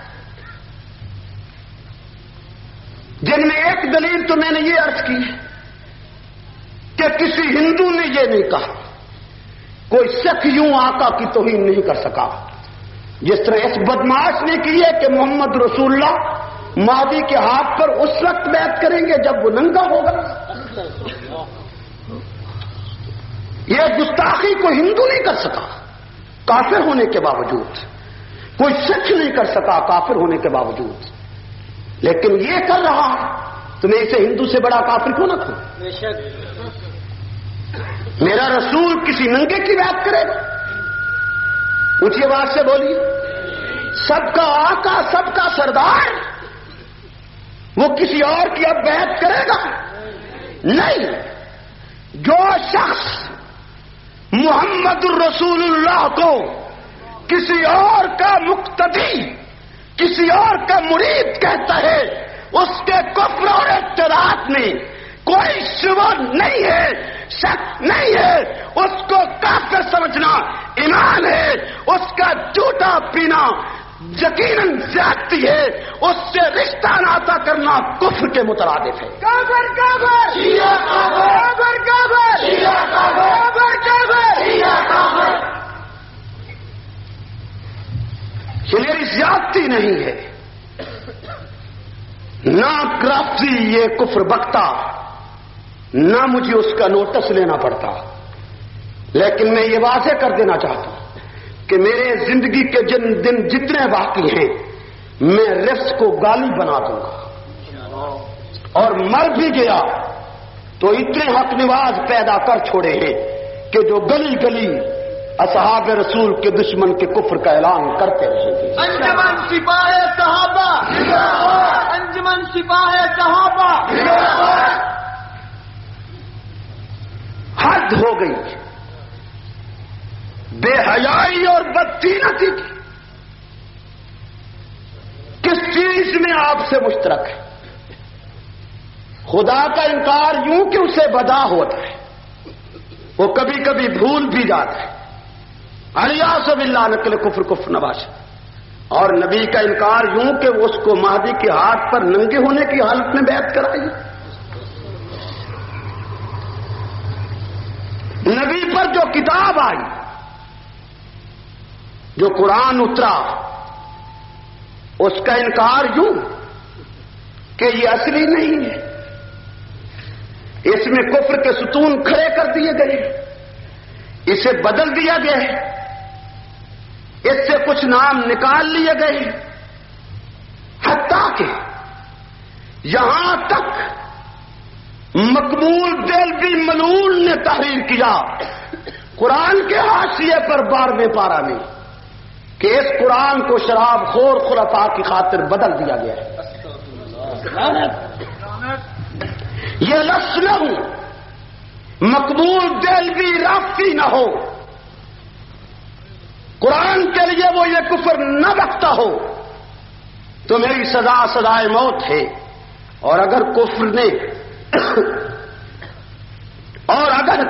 جن میں ایک دلیل تو میں نے یہ عرض کی ہے کہ کسی ہندو نے یہ نہیں کہا، کوئی سکھ یوں آقا کی توہین نہیں کر سکا جس طرح اس بدماش نے کی ہے کہ محمد رسول اللہ مہدی کے ہاتھ پر اس وقت بیعت کریں گے جب وہ ننگا ہوگا. یہ گستاخی کو ہندو نہیں کر سکا کافر ہونے کے باوجود، کوئی سکھ نہیں کر سکا کافر ہونے کے باوجود، لیکن یہ کر رہا ہے تو میں اسے ہندو سے بڑا کافر کیوں نہ کہوں؟ میرا رسول کسی ننگے کی بات کرے گا؟ اونچی آواز سے بولیے. سب کا آقا، سب کا سردار، وہ کسی اور کی اب بیعت کرے گا؟ نہیں. جو شخص محمد الرسول اللہ کو کسی اور کا مقتدی، کسی اور کا مرید کہتا ہے، اس کے کفر اور ارتداد میں کوئی شبہ نہیں ہے، شک نہیں ہے. اس کو کافر سمجھنا ایمان ہے، اس کا جھوٹا پینا یقیناً زیادتی ہے، اس سے رشتہ ناتا کرنا کفر کے مترادف ہے. کافر کافر، شیعہ کافر، کافر کافر، شیعہ کافر، کافر کافر، شیعہ کافر. کہ میری زیادتی نہیں ہے، نہ گرافتی یہ کفر بکتا، نہ مجھے اس کا نوٹس لینا پڑتا، لیکن میں یہ واضح کر دینا چاہتا ہوں کہ میرے زندگی کے دن جتنے باقی ہیں میں رفس کو گالی بنا دوں گا، اور مر بھی گیا تو اتنے حق نواز پیدا کر چھوڑے ہیں کہ جو گلی گلی اصحاب رسول کے دشمن کے کفر کا اعلان کرتے رہیں گے۔ انجمن سپاہ صحابہ، انجمن سپاہ صحابہ، حد ہو گئی بے حیائی اور بدتینتی کی۔ کس چیز میں آپ سے مشترک ہے؟ خدا کا انکار یوں کہ اسے بدا ہوتا ہے، وہ کبھی کبھی بھول بھی جاتا ہے، الیاس باللہ نقل کفر کفر نباش، اور نبی کا انکار یوں کہ وہ اس کو مہدی کے ہاتھ پر ننگے ہونے کی حالت میں بیعت کرائی۔ نبی پر جو کتاب آئی، جو قرآن اترا، اس کا انکار یوں کہ یہ اصلی نہیں ہے، اس میں کفر کے ستون کھڑے کر دیے گئے، اسے بدل دیا گیا ہے، اس سے کچھ نام نکال لیے گئے، حتیٰ کہ یہاں تک مقبول دہلوی ملعون نے تحریر کیا قرآن کے حاشیے پر 12ویں پارہ میں کہ اس قرآن کو شراب خور خلفاء کی خاطر بدل دیا گیا ہے۔ یہ لفظ نہ ہو، مقبول دہلوی رافتی نہ ہو، قرآن کے لیے وہ یہ کفر نہ بکتا ہو تو میری سزا سزائے موت ہے، اور اگر کفر نے اور اگر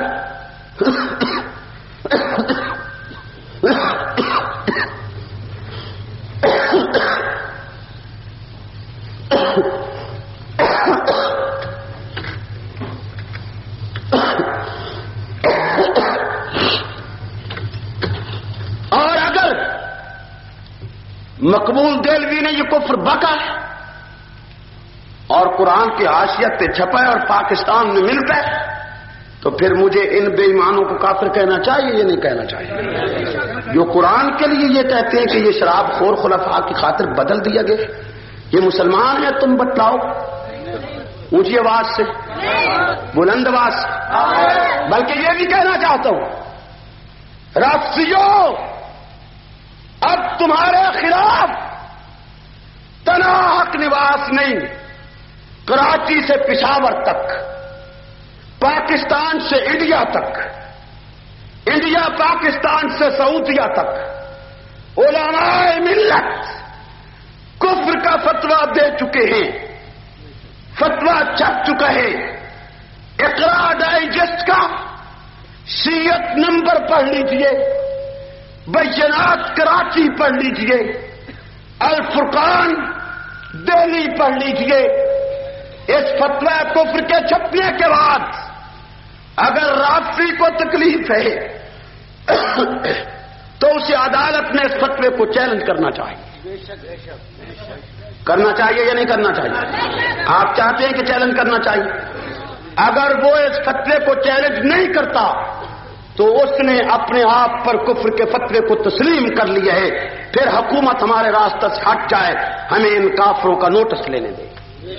مقبول دہلوی نے یہ کفر بکا ہے اور قرآن کی حاشیت پہ چھپا ہے اور پاکستان میں ملتا ہے، تو پھر مجھے ان بے ایمانوں کو کافر کہنا چاہیے یا نہیں کہنا چاہیے؟ جو قرآن کے لیے یہ کہتے ہیں کہ یہ شراب خور خلفاء کی خاطر بدل دیا گیا، یہ مسلمان ہیں؟ تم بتلاؤ اونچی آواز سے، بلند آواز سے۔ بلکہ یہ بھی کہنا چاہتا ہوں، رافضیوں، اب تمہارے خلاف تنا حق نواس نہیں، کراچی سے پشاور تک، پاکستان سے انڈیا تک، انڈیا پاکستان سے سعودیہ تک علماء ملت کفر کا فتویٰ دے چکے ہیں، فتویٰ چھپ چکا ہے۔ اقرا ڈائجسٹ کا شیعت نمبر پڑھ لیجئے، بینات کراچی پڑھ لیجئے، الفرقان دہلی پڑھ لیجئے۔ اس فتویٰ کفر کے چھپنے کے بعد اگر رافضی کو تکلیف ہے تو اسے عدالت نے اس فتوے کو چیلنج کرنا چاہیے۔ کرنا چاہیے یا نہیں کرنا چاہیے؟ آپ چاہتے ہیں کہ چیلنج کرنا چاہیے؟ اگر وہ اس فتوے کو چیلنج نہیں کرتا تو اس نے اپنے آپ پر کفر کے فتوے کو تسلیم کر لیا ہے، پھر حکومت ہمارے راستے سے ہٹ جائے، ہمیں ان کافروں کا نوٹس لینے دے۔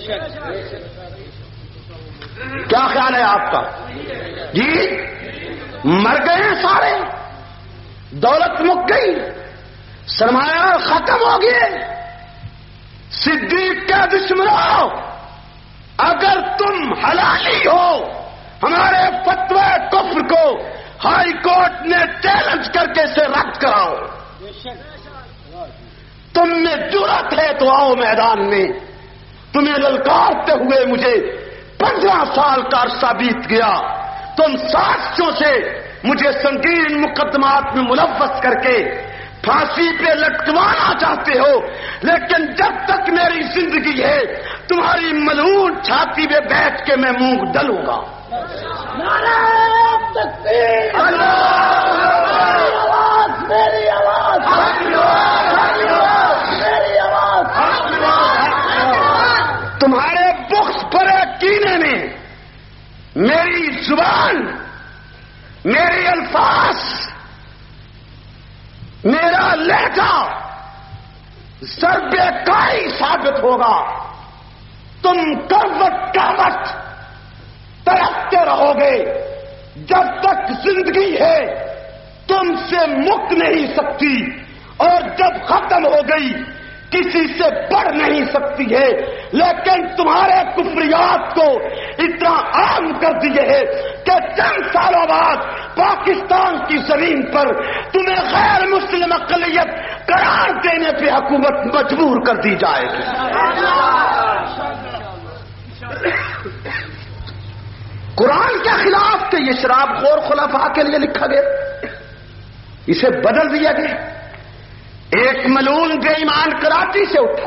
کیا خیال ہے آپ کا؟ جی مر گئے سارے، دولت مک گئی، سرمایہ ختم ہو گئے۔ صدیق کے دشمنوں، اگر تم حلالی ہو ہمارے فتوی کفر کو ہائی کورٹ نے چیلنج کر کے اسے رد کراؤ۔ تم میں جرأت ہے تو آؤ میدان میں، تمہیں للکارتے ہوئے مجھے 15 سال کا عرصہ بیت گیا، تم سازشوں سے مجھے سنگین مقدمات میں ملوث کر کے پھانسی پہ لٹکوانا چاہتے ہو، لیکن جب تک میری زندگی ہے تمہاری ملعون چھاتی پہ بیٹھ کے میں منہ ڈلوں گا۔ میری آواز میری زبان، میرے الفاظ، میرا لہجہ ضرب کائی ثابت ہوگا. تم کروٹ کروٹ تڑپتے رہو گے. جب تک زندگی ہے تم سے مک نہیں سکتی، اور جب ختم ہو گئی کسی سے بڑھ نہیں سکتی ہے. لیکن تمہارے کفریات کو اتنا عام کر دیے ہے کہ چند سالوں بعد پاکستان کی زمین پر تمہیں غیر مسلم اقلیت قرار دینے پہ حکومت مجبور کر دی جائے گی. قرآن کے خلاف کہ یہ شراب خور خلفاء کے لیے لکھا گیا، اسے بدل دیا گیا. ایک ملعون بے ایمان کراچی سے اٹھا،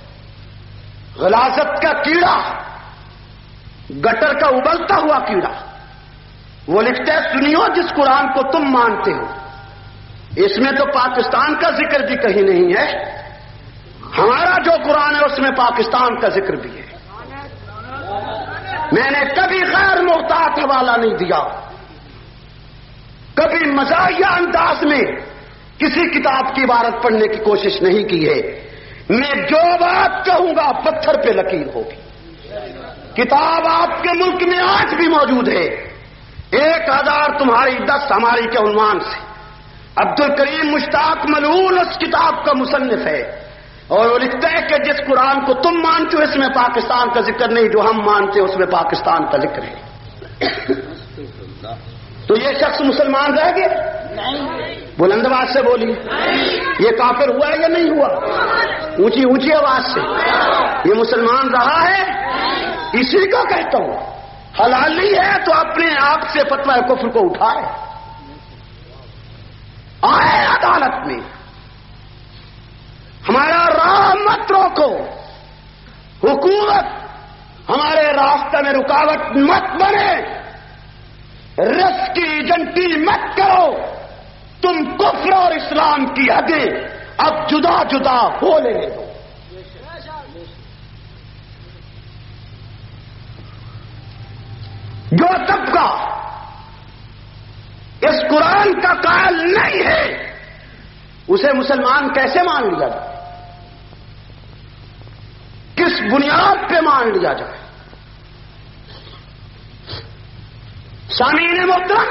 غلاظت کا کیڑا، گٹر کا ابلتا ہوا کیڑا. وہ لکھتا ہے سنیو جس قرآن کو تم مانتے ہو اس میں تو پاکستان کا ذکر بھی کہیں نہیں ہے. ہمارا جو قرآن ہے اس میں پاکستان کا ذکر بھی ہے. میں نے کبھی غیر محتاط حوالہ نہیں دیا، کبھی مزاحیہ انداز میں کسی کتاب کی عبارت پڑھنے کی کوشش نہیں کی ہے. میں جو بات کہوں گا پتھر پہ لکیر ہوگی. کتاب آپ کے ملک میں آج بھی موجود ہے. 1000 تمہاری 10 ہماری کے عنوان سے. عبد الکریم مشتاق ملعون اس کتاب کا مصنف ہے، اور وہ لکھتا ہے کہ جس قرآن کو تم مانتے ہو اس میں پاکستان کا ذکر نہیں، جو ہم مانتے ہیں اس میں پاکستان کا ذکر ہے. تو یہ شخص مسلمان رہ گیا؟ بلند آواز سے بولی. یہ کافر ہوا ہے یا نہیں ہوا؟ اونچی اونچی آواز سے. یہ مسلمان رہا ہے؟ اسی کو کہتا ہوں حلالی ہے تو اپنے آپ سے فتوی کفر کو اٹھائے، آئے عدالت میں. ہمارا راہ مت روکو، حکومت ہمارے راستے میں رکاوٹ مت بنے، رس کی ایجنٹی مت کرو. تم کفر اور اسلام کی حدیں اب جدا جدا ہو لینے دو. جو طبقہ اس قرآن کا قائل نہیں ہے اسے مسلمان کیسے مان لیا جائے؟ کس بنیاد پہ مان لیا جائے؟ سامعین محترم،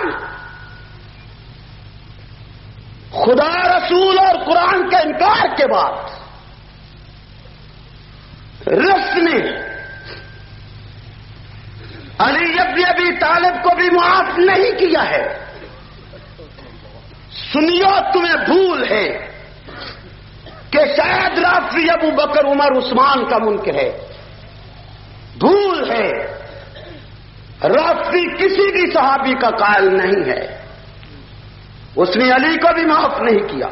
خدا رسول اور قرآن کے انکار کے بعد رس نے علی ابن ابی طالب کو بھی معاف نہیں کیا ہے. سنیو تمہیں بھول ہے کہ شاید رافضی ابو بکر عمر عثمان کا منکر ہے. بھول ہے. رافضی کسی بھی صحابی کا قائل نہیں ہے. اس نے علی کو بھی معاف نہیں کیا.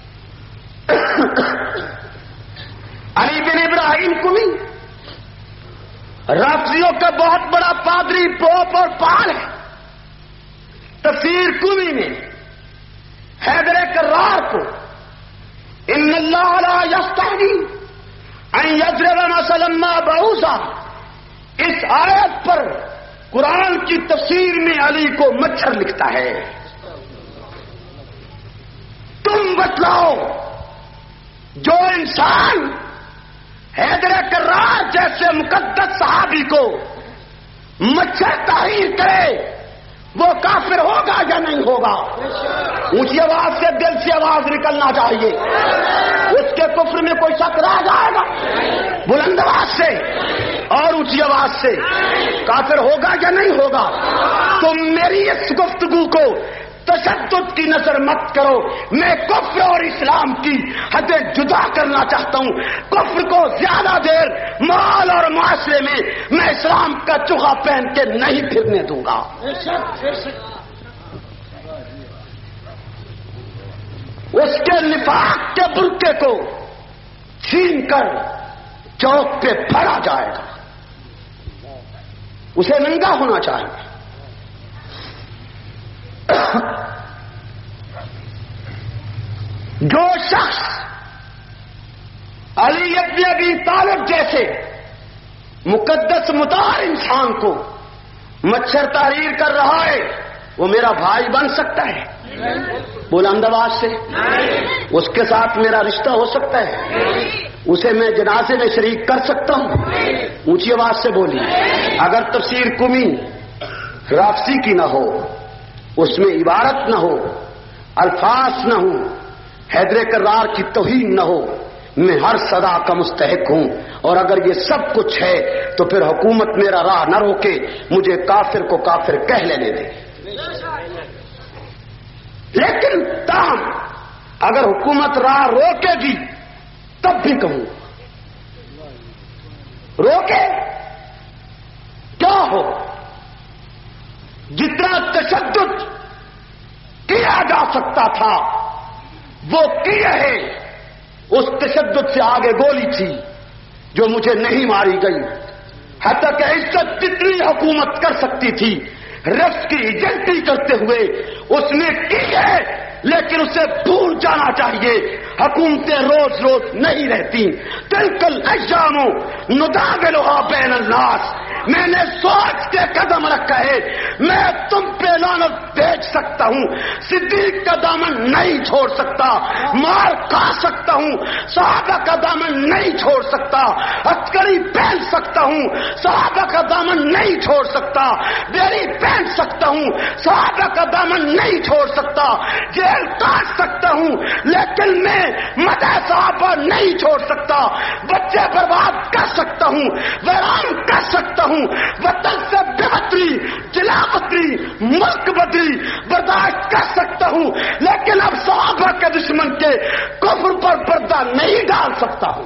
علی بن ابراہیم کمی رافضیوں کا بہت بڑا پادری، پوپ اور پال ہے. تفسیر کمی میں حیدر کرار کو ان اللہ لا یستحیی ان یضرب مثلا ما بعوضہ، اس آیت پر قرآن کی تفسیر میں علی کو مچھر لکھتا ہے. تم بتلاؤ جو انسان حیدر کرار جیسے مقدس صحابی کو مچھر تحریر کرے وہ کافر ہوگا یا نہیں ہوگا؟ اونچی آواز سے دل سے آواز نکلنا چاہیے. اس کے کفر میں کوئی شک رہ جائے گا؟ بلند آواز سے اور اونچی آواز سے کافر ہوگا یا نہیں ہوگا؟ تم میری اس گفتگو کو تشدد کی نظر مت کرو. میں کفر اور اسلام کی حدیں جدا کرنا چاہتا ہوں. کفر کو زیادہ دیر مال اور معاشرے میں اسلام کا چوغا پہن کے نہیں پھرنے دوں گا. اس کے نفاق کے برقعے کو چھین کر چوک پہ پھڑا جائے گا. اسے ننگا ہونا چاہیے. جو شخص علی ابن ابی طالب جیسے مقدس مطہر انسان کو مچھر تحریر کر رہا ہے وہ میرا بھائی بن سکتا ہے بلند آواز سے؟ اس کے ساتھ میرا رشتہ ہو سکتا ہے؟ اسے میں جنازے میں شریک کر سکتا ہوں؟ اونچی آواز سے بولیے۔ اگر تفسیر قمی رافضی کی نہ ہو، اس میں عبارت نہ ہو، الفاظ نہ ہوں، حیدر کرار کی توہین نہ ہو، میں ہر صدا کا مستحق ہوں۔ اور اگر یہ سب کچھ ہے تو پھر حکومت میرا راہ نہ روکے، مجھے کافر کو کافر کہہ لینے دے۔ لیکن تاہم اگر حکومت راہ روکے گی تب بھی کہوں، روکے کیا ہو، جتنا تشدد کیا جا سکتا تھا وہ کیا ہے، اس تشدد سے آگے گولی تھی جو مجھے نہیں ماری گئی۔ حتیٰ کہ عزت جتنی حکومت کر سکتی تھی رفض کی ایجنٹی کرتے ہوئے اس نے کی ہے، لیکن اسے بھول جانا چاہیے۔ حکومتیں روز روز نہیں رہتی، تلک الایام نداولها بین الناس۔ میں نے سوچ کے قدم رکھا ہے، میں تم پہ لعنت بھیج سکتا ہوں، صدیق کا دامن نہیں چھوڑ سکتا، مار کھا سکتا ہوں، صحابہ کا دامن نہیں چھوڑ سکتا، عسکری پہن سکتا ہوں، صحابہ کا دامن نہیں چھوڑ سکتا، بیڑی پہن سکتا ہوں، صحابہ کا دامن نہیں چھوڑ سکتا، جیل کاٹ سکتا ہوں، لیکن میں مدح صحابہ نہیں چھوڑ سکتا، بچے برباد کر سکتا ہوں، ویران کر سکتا ہوں، وطن سے بے بدری، جلا بدری، ملک بدری برداشت کر سکتا ہوں، لیکن اب صحابہ کے دشمن کے کفر پر پردہ نہیں ڈال سکتا ہوں۔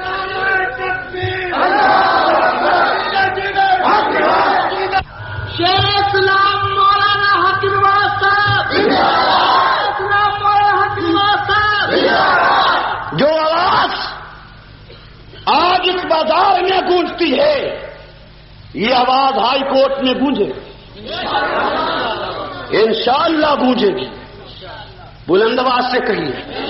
شیخ اسلام مولانا حکیم نواز صاحب، جو آواز آج اس بازار میں گونجتی ہے یہ آواز ہائی کورٹ میں گونجے گی، انشاءاللہ گونجے گی۔ بلند آواز سے کہیے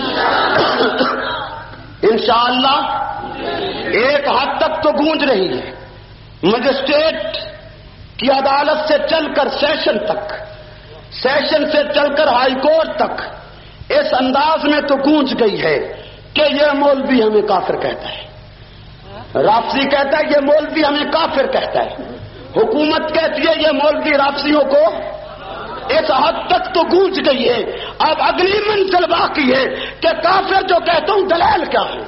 انشاءاللہ۔ ایک حد تک تو گونج رہی ہے، مجسٹریٹ کی عدالت سے چل کر سیشن تک، سیشن سے چل کر ہائی کورٹ تک اس انداز میں تو گونج گئی ہے کہ یہ مولوی ہمیں کافر کہتا ہے، رافضی کہتا ہے یہ مولوی ہمیں کافر کہتا ہے، حکومت کہتی ہے یہ مولوی رافضیوں کو، اس حد تک تو گونج گئی ہے۔ اب اگلی منزل باقی ہے کہ کافر جو کہتا ہوں دلیل کیا ہے،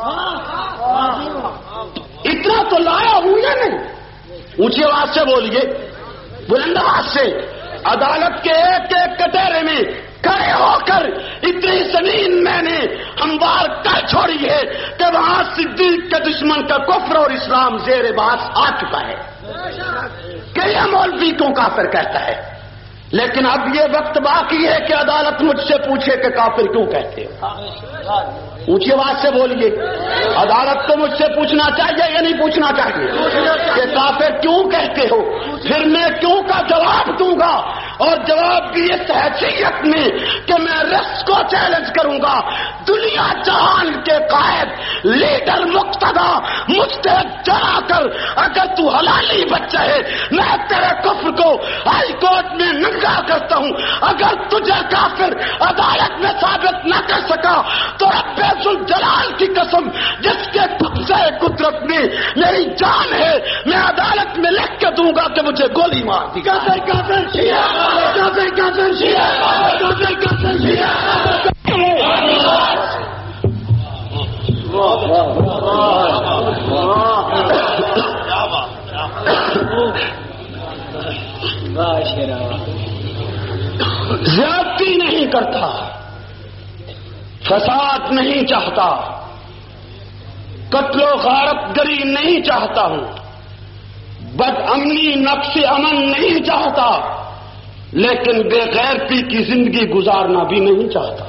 اتنا تو لایا ہوں یا نہیں؟ اونچی آواز سے بولیے، بلند آواز سے۔ عدالت کے ایک ایک کٹہرے میں کھڑے ہو کر اتنی زمین میں نے ہموار کر چھوڑی ہے کہ وہاں صدیق کے دشمن کا کفر اور اسلام زیر بحث آ چکا ہے کہ یہ مولوی کیوں کافر کہتا ہے۔ لیکن اب یہ وقت باقی ہے کہ عدالت مجھ سے پوچھے کہ کافر کیوں کہتے ہو۔ اونچی آواز سے بولیے، عدالت کو مجھ سے پوچھنا چاہیے یا نہیں پوچھنا چاہیے کہ کافر کیوں کہتے ہو؟ پھر میں کیوں کا جواب دوں گا، اور جواب بھی اس حیثیت میں کہ میں رفض کو چیلنج کروں گا۔ دنیا جہان کے قائد، لیڈر، مقتدا، مجتہد چلا کر اگر تو حلالی بچہ ہے، میں تیرے کفر کو ہائی کورٹ میں ننگا کرتا ہوں۔ اگر تجھے کافر عدالت میں ثابت نہ کر سکا تو رب ذوالجلال کی قسم جس کے قبضہ قدرت میں میری جان ہے، میں عدالت میں لکھ کے دوں گا کہ مجھے گولی مار دی۔ زیادتی نہیں کرتا، فساد نہیں چاہتا، قتل و غارت گری نہیں چاہتا ہوں، بد امنی نقش امن نہیں چاہتا، لیکن بے غیرتی کی زندگی گزارنا بھی نہیں چاہتا۔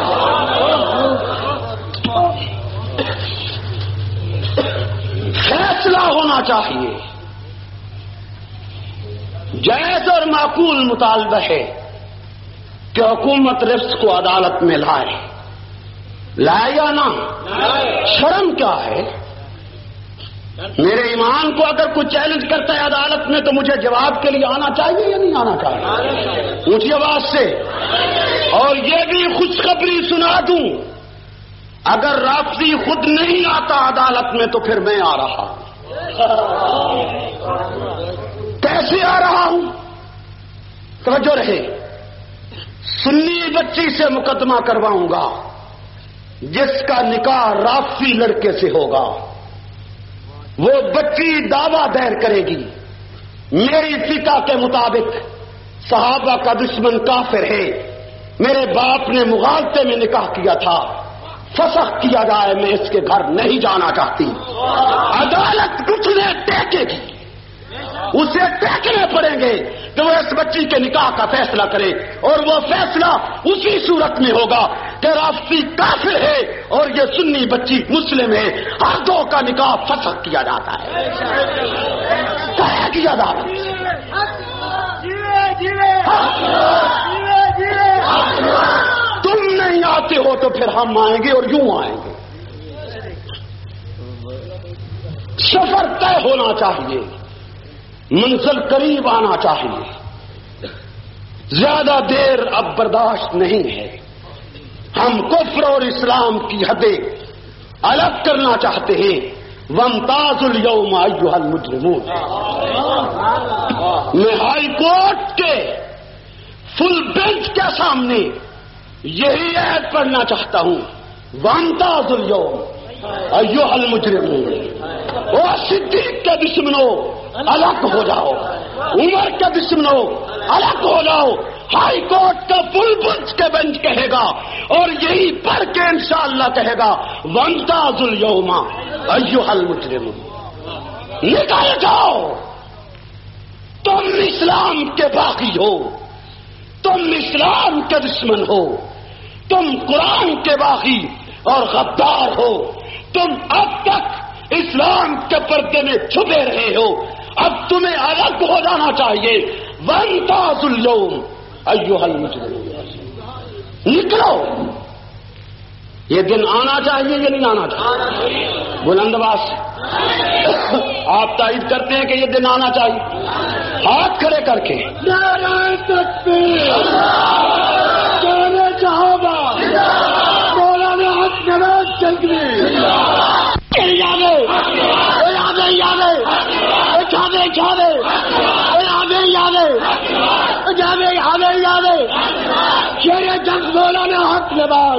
فیصلہ ہونا چاہیے، جائز اور معقول مطالبہ ہے کہ حکومت رفض کو عدالت میں لائے یا نہ؟ شرم کیا ہے؟ میرے ایمان کو اگر کوئی چیلنج کرتا ہے عدالت میں تو مجھے جواب کے لیے آنا چاہیے یا نہیں آنا چاہیے؟ اونچی آواز سے. اور یہ بھی خوشخبری سنا دوں، اگر رافضی خود نہیں آتا عدالت میں تو پھر میں آ رہا ہوں. کیسے آ رہا ہوں؟ توجہ رہے. سنی بچی سے مقدمہ کرواؤں گا جس کا نکاح رافضی لڑکے سے ہوگا. وہ بچی دعویٰ دائر کرے گی میری فقہ کے مطابق صحابہ کا دشمن کافر ہے، میرے باپ نے مغالطے میں نکاح کیا تھا، فسخ کیا جائے، میں اس کے گھر نہیں جانا چاہتی. عدالت گھٹنے ٹیکے گی، اسے ٹیکنے پڑیں گے کہ وہ اس بچی کے نکاح کا فیصلہ کرے، اور وہ فیصلہ اسی صورت میں ہوگا کہ رافضی کافر ہے اور یہ سنی بچی مسلم ہے. ہر دو کا نکاح فسخ کیا جاتا ہے. کہے گی عدالت. تم نہیں آتے ہو تو پھر ہم آئیں گے اور یوں آئیں گے. سفر طے ہونا چاہیے، منزل قریب آنا چاہیے. زیادہ دیر اب برداشت نہیں ہے. ہم کفر اور اسلام کی حدیں الگ کرنا چاہتے ہیں. وامتازوا اليوم ایھا المجرمون. میں ہائی کورٹ کے فل بینچ کے سامنے یہی عہد پڑھنا چاہتا ہوں. وامتازوا اليوم ایھا المجرمون. او صدیق کے دشمنوں الگ ہو جاؤ، عمر کے دشمنوں الگ ہو جاؤ. ہائی کورٹ کا فل بینچ کے بینچ کہے گا اور یہی پڑھ کے انشاءاللہ کہے گا وامتازوا اليوم ایھا المجرمون. نکال جاؤ. تم اسلام کے باغی ہو، تم اسلام کے دشمن ہو، تم قرآن کے باغی اور غدار ہو. تم اب تک اسلام کے پردے میں چھپے رہے ہو، اب تمہیں الگ ہو جانا چاہیے. وامتازوا اليوم ایھا المجرمون. نکلو. یہ دن آنا چاہیے یا نہیں آنا چاہیے؟ بلند آواز سے آپ تائید کرتے ہیں کہ یہ دن آنا چاہیے؟ ہاتھ کھڑے کر کے. نعرہ تکبیر، نعرہ صحابہ، مولانا حق نواز چودھری. شیر جنگ مولانا حق نواز.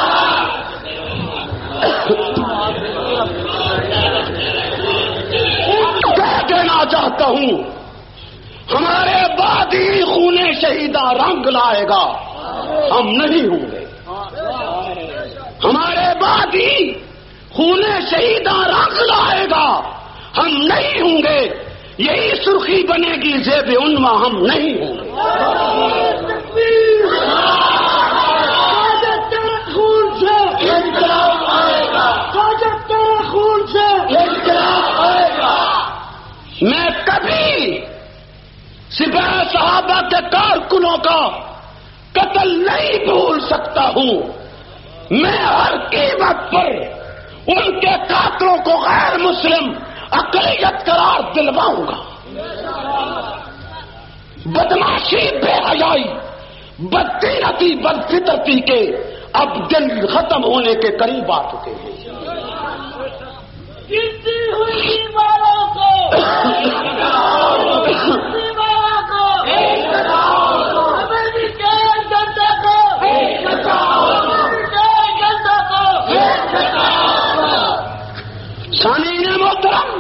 کہہ دینا چاہتا ہوں ہمارے بعد ہی خون شہیدہ رنگ لائے گا، ہم نہیں ہوں گے. ہمارے بعد ہی خون شہیدہ رنگ لائے گا، ہم نہیں ہوں گے. یہی سرخی بنے گی زیب عنوان، ہم نہیں ہوں گے. خون سے انقلاب آئے گا، خون سے انقلاب آئے گا. میں کبھی سپاہ صحابہ کے کارکنوں کا قتل نہیں بھول سکتا ہوں. میں ہر قیمت پر ان کے قاتلوں کو غیر مسلم اقلیت قرار دلواؤں گا. بدماشی، بے حیائی، بددینتی، بدفطرتی کے اب دن ختم ہونے کے قریب آ چکے ہیں. گرتی ہوئی دیواروں کو سامعین محترم،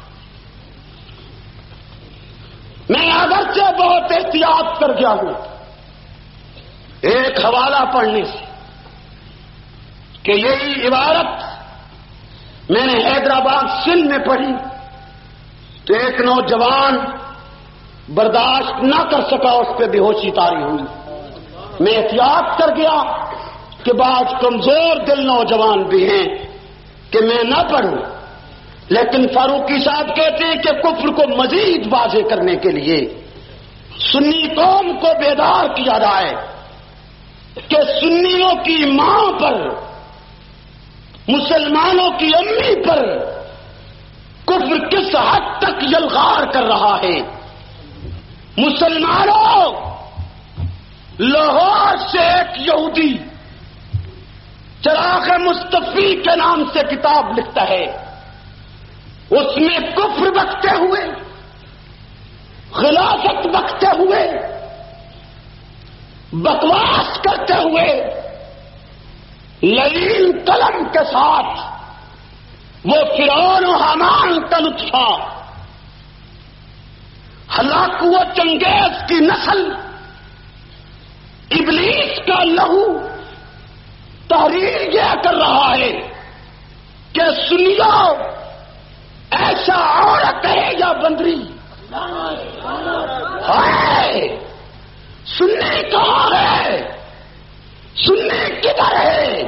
میں اگرچہ بہت احتیاط کر گیا ہوں ایک حوالہ پڑھنے سے کہ یہی عبارت میں نے حیدرآباد سندھ میں پڑھی تو ایک نوجوان برداشت نہ کر سکا، اس پہ بے ہوشی طاری ہوئی. میں احتیاط کر گیا کہ بعض کمزور دل نوجوان بھی ہیں کہ میں نہ پڑھوں، لیکن فاروقی صاحب کہتے ہیں کہ کفر کو مزید واضح کرنے کے لیے سنی قوم کو بیدار کیا جائے کہ سنیوں کی ماں پر، مسلمانوں کی امی پر کفر کس حد تک یلغار کر رہا ہے. مسلمانوں، لاہور سے ایک یہودی چراغ مصطفی کے نام سے کتاب لکھتا ہے. اس میں کفر بکتے ہوئے، خلافت بکتے ہوئے، بکواس کرتے ہوئے، لعین قلم کے ساتھ وہ فرعون و حامان کا لطفہ، ہلاکو و چنگیز کی نسل، ابلیس کا لہو تحریر یہ کر رہا ہے کہ سنیو ایسا عورت ہے یا بندری ہے؟ سننے کہاں ہے؟ سننے کدھر ہے؟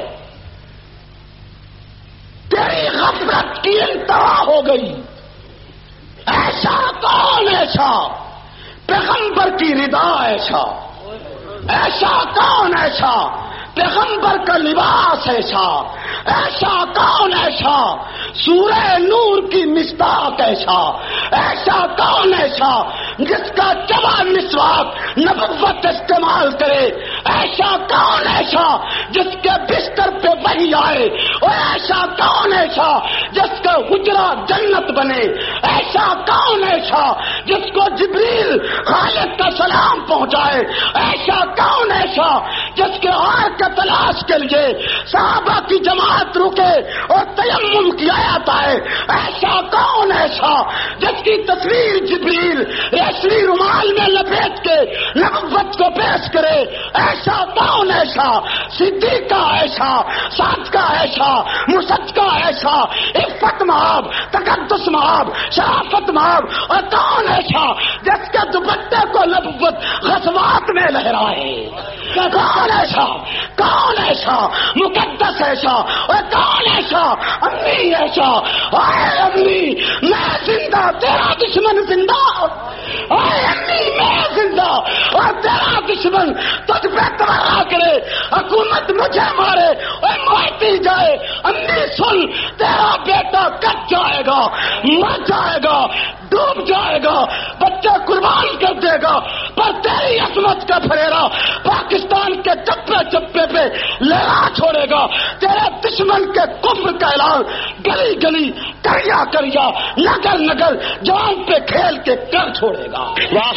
تیری غفلت کی انتہا ہو گئی. ایسا کون ایسا پیغمبر کی رضا ایسا؟ ایسا کون ایسا پیغمبر کا لباس ایسا؟ ایسا کون ایسا سورہ نور کی مصداق ایسا؟ ایسا کون ایسا جس کا جواب مسواک نبوت استعمال کرے؟ ایسا کون ایسا جس کے بستر پہ وحی آئے؟ اور ایسا کون ایسا جس کا حجرہ جنت بنے؟ ایسا کون ایسا جس کو جبریل خالق کا سلام پہنچائے؟ ایسا کون ایسا جس کے ہار کے تلاش کے لیے صحابہ کی جماعت رکے اور تیمم کیا جاتا ہے؟ ایسا کون ایسا جس کی تصویر جبریل ریشمی رومال میں لپیٹ کے نبوت کو پیش کرے؟ ایسا کون ایسا صدیق کا ایسا، سعد کا ایسا، مرشد کا ایسا، عفت مآب، تقدس مآب، شرافت مآب؟ اور کون ایسا جس کے دوپٹے کو نبوت غزوات میں لہرائے؟ کون ایسا؟ کون ایسا مقدس ایسا؟ اور کون ایسا امی ایسا؟ اے امی میں زندہ، تیرا دشمن زندہ. اے امی میں زندہ اور تیرا دشمن تجھ پہ تباہ کرے، حکومت مجھے مارے اور مارتی جائے. امی سن، تیرا بیٹا کٹ جائے گا، مر جائے گا، ڈوب جائے گا، بچہ قربان کر دے گا، پر تیری عصمت کا پھریرا پاکستان کے چپے چپے پہ لہرا چھوڑے گا. تیرے دشمن کے کفر کا اعلان گلی گلی، کریا کریا، نگر نگر، جان پہ کھیل کے کر چھوڑے گا.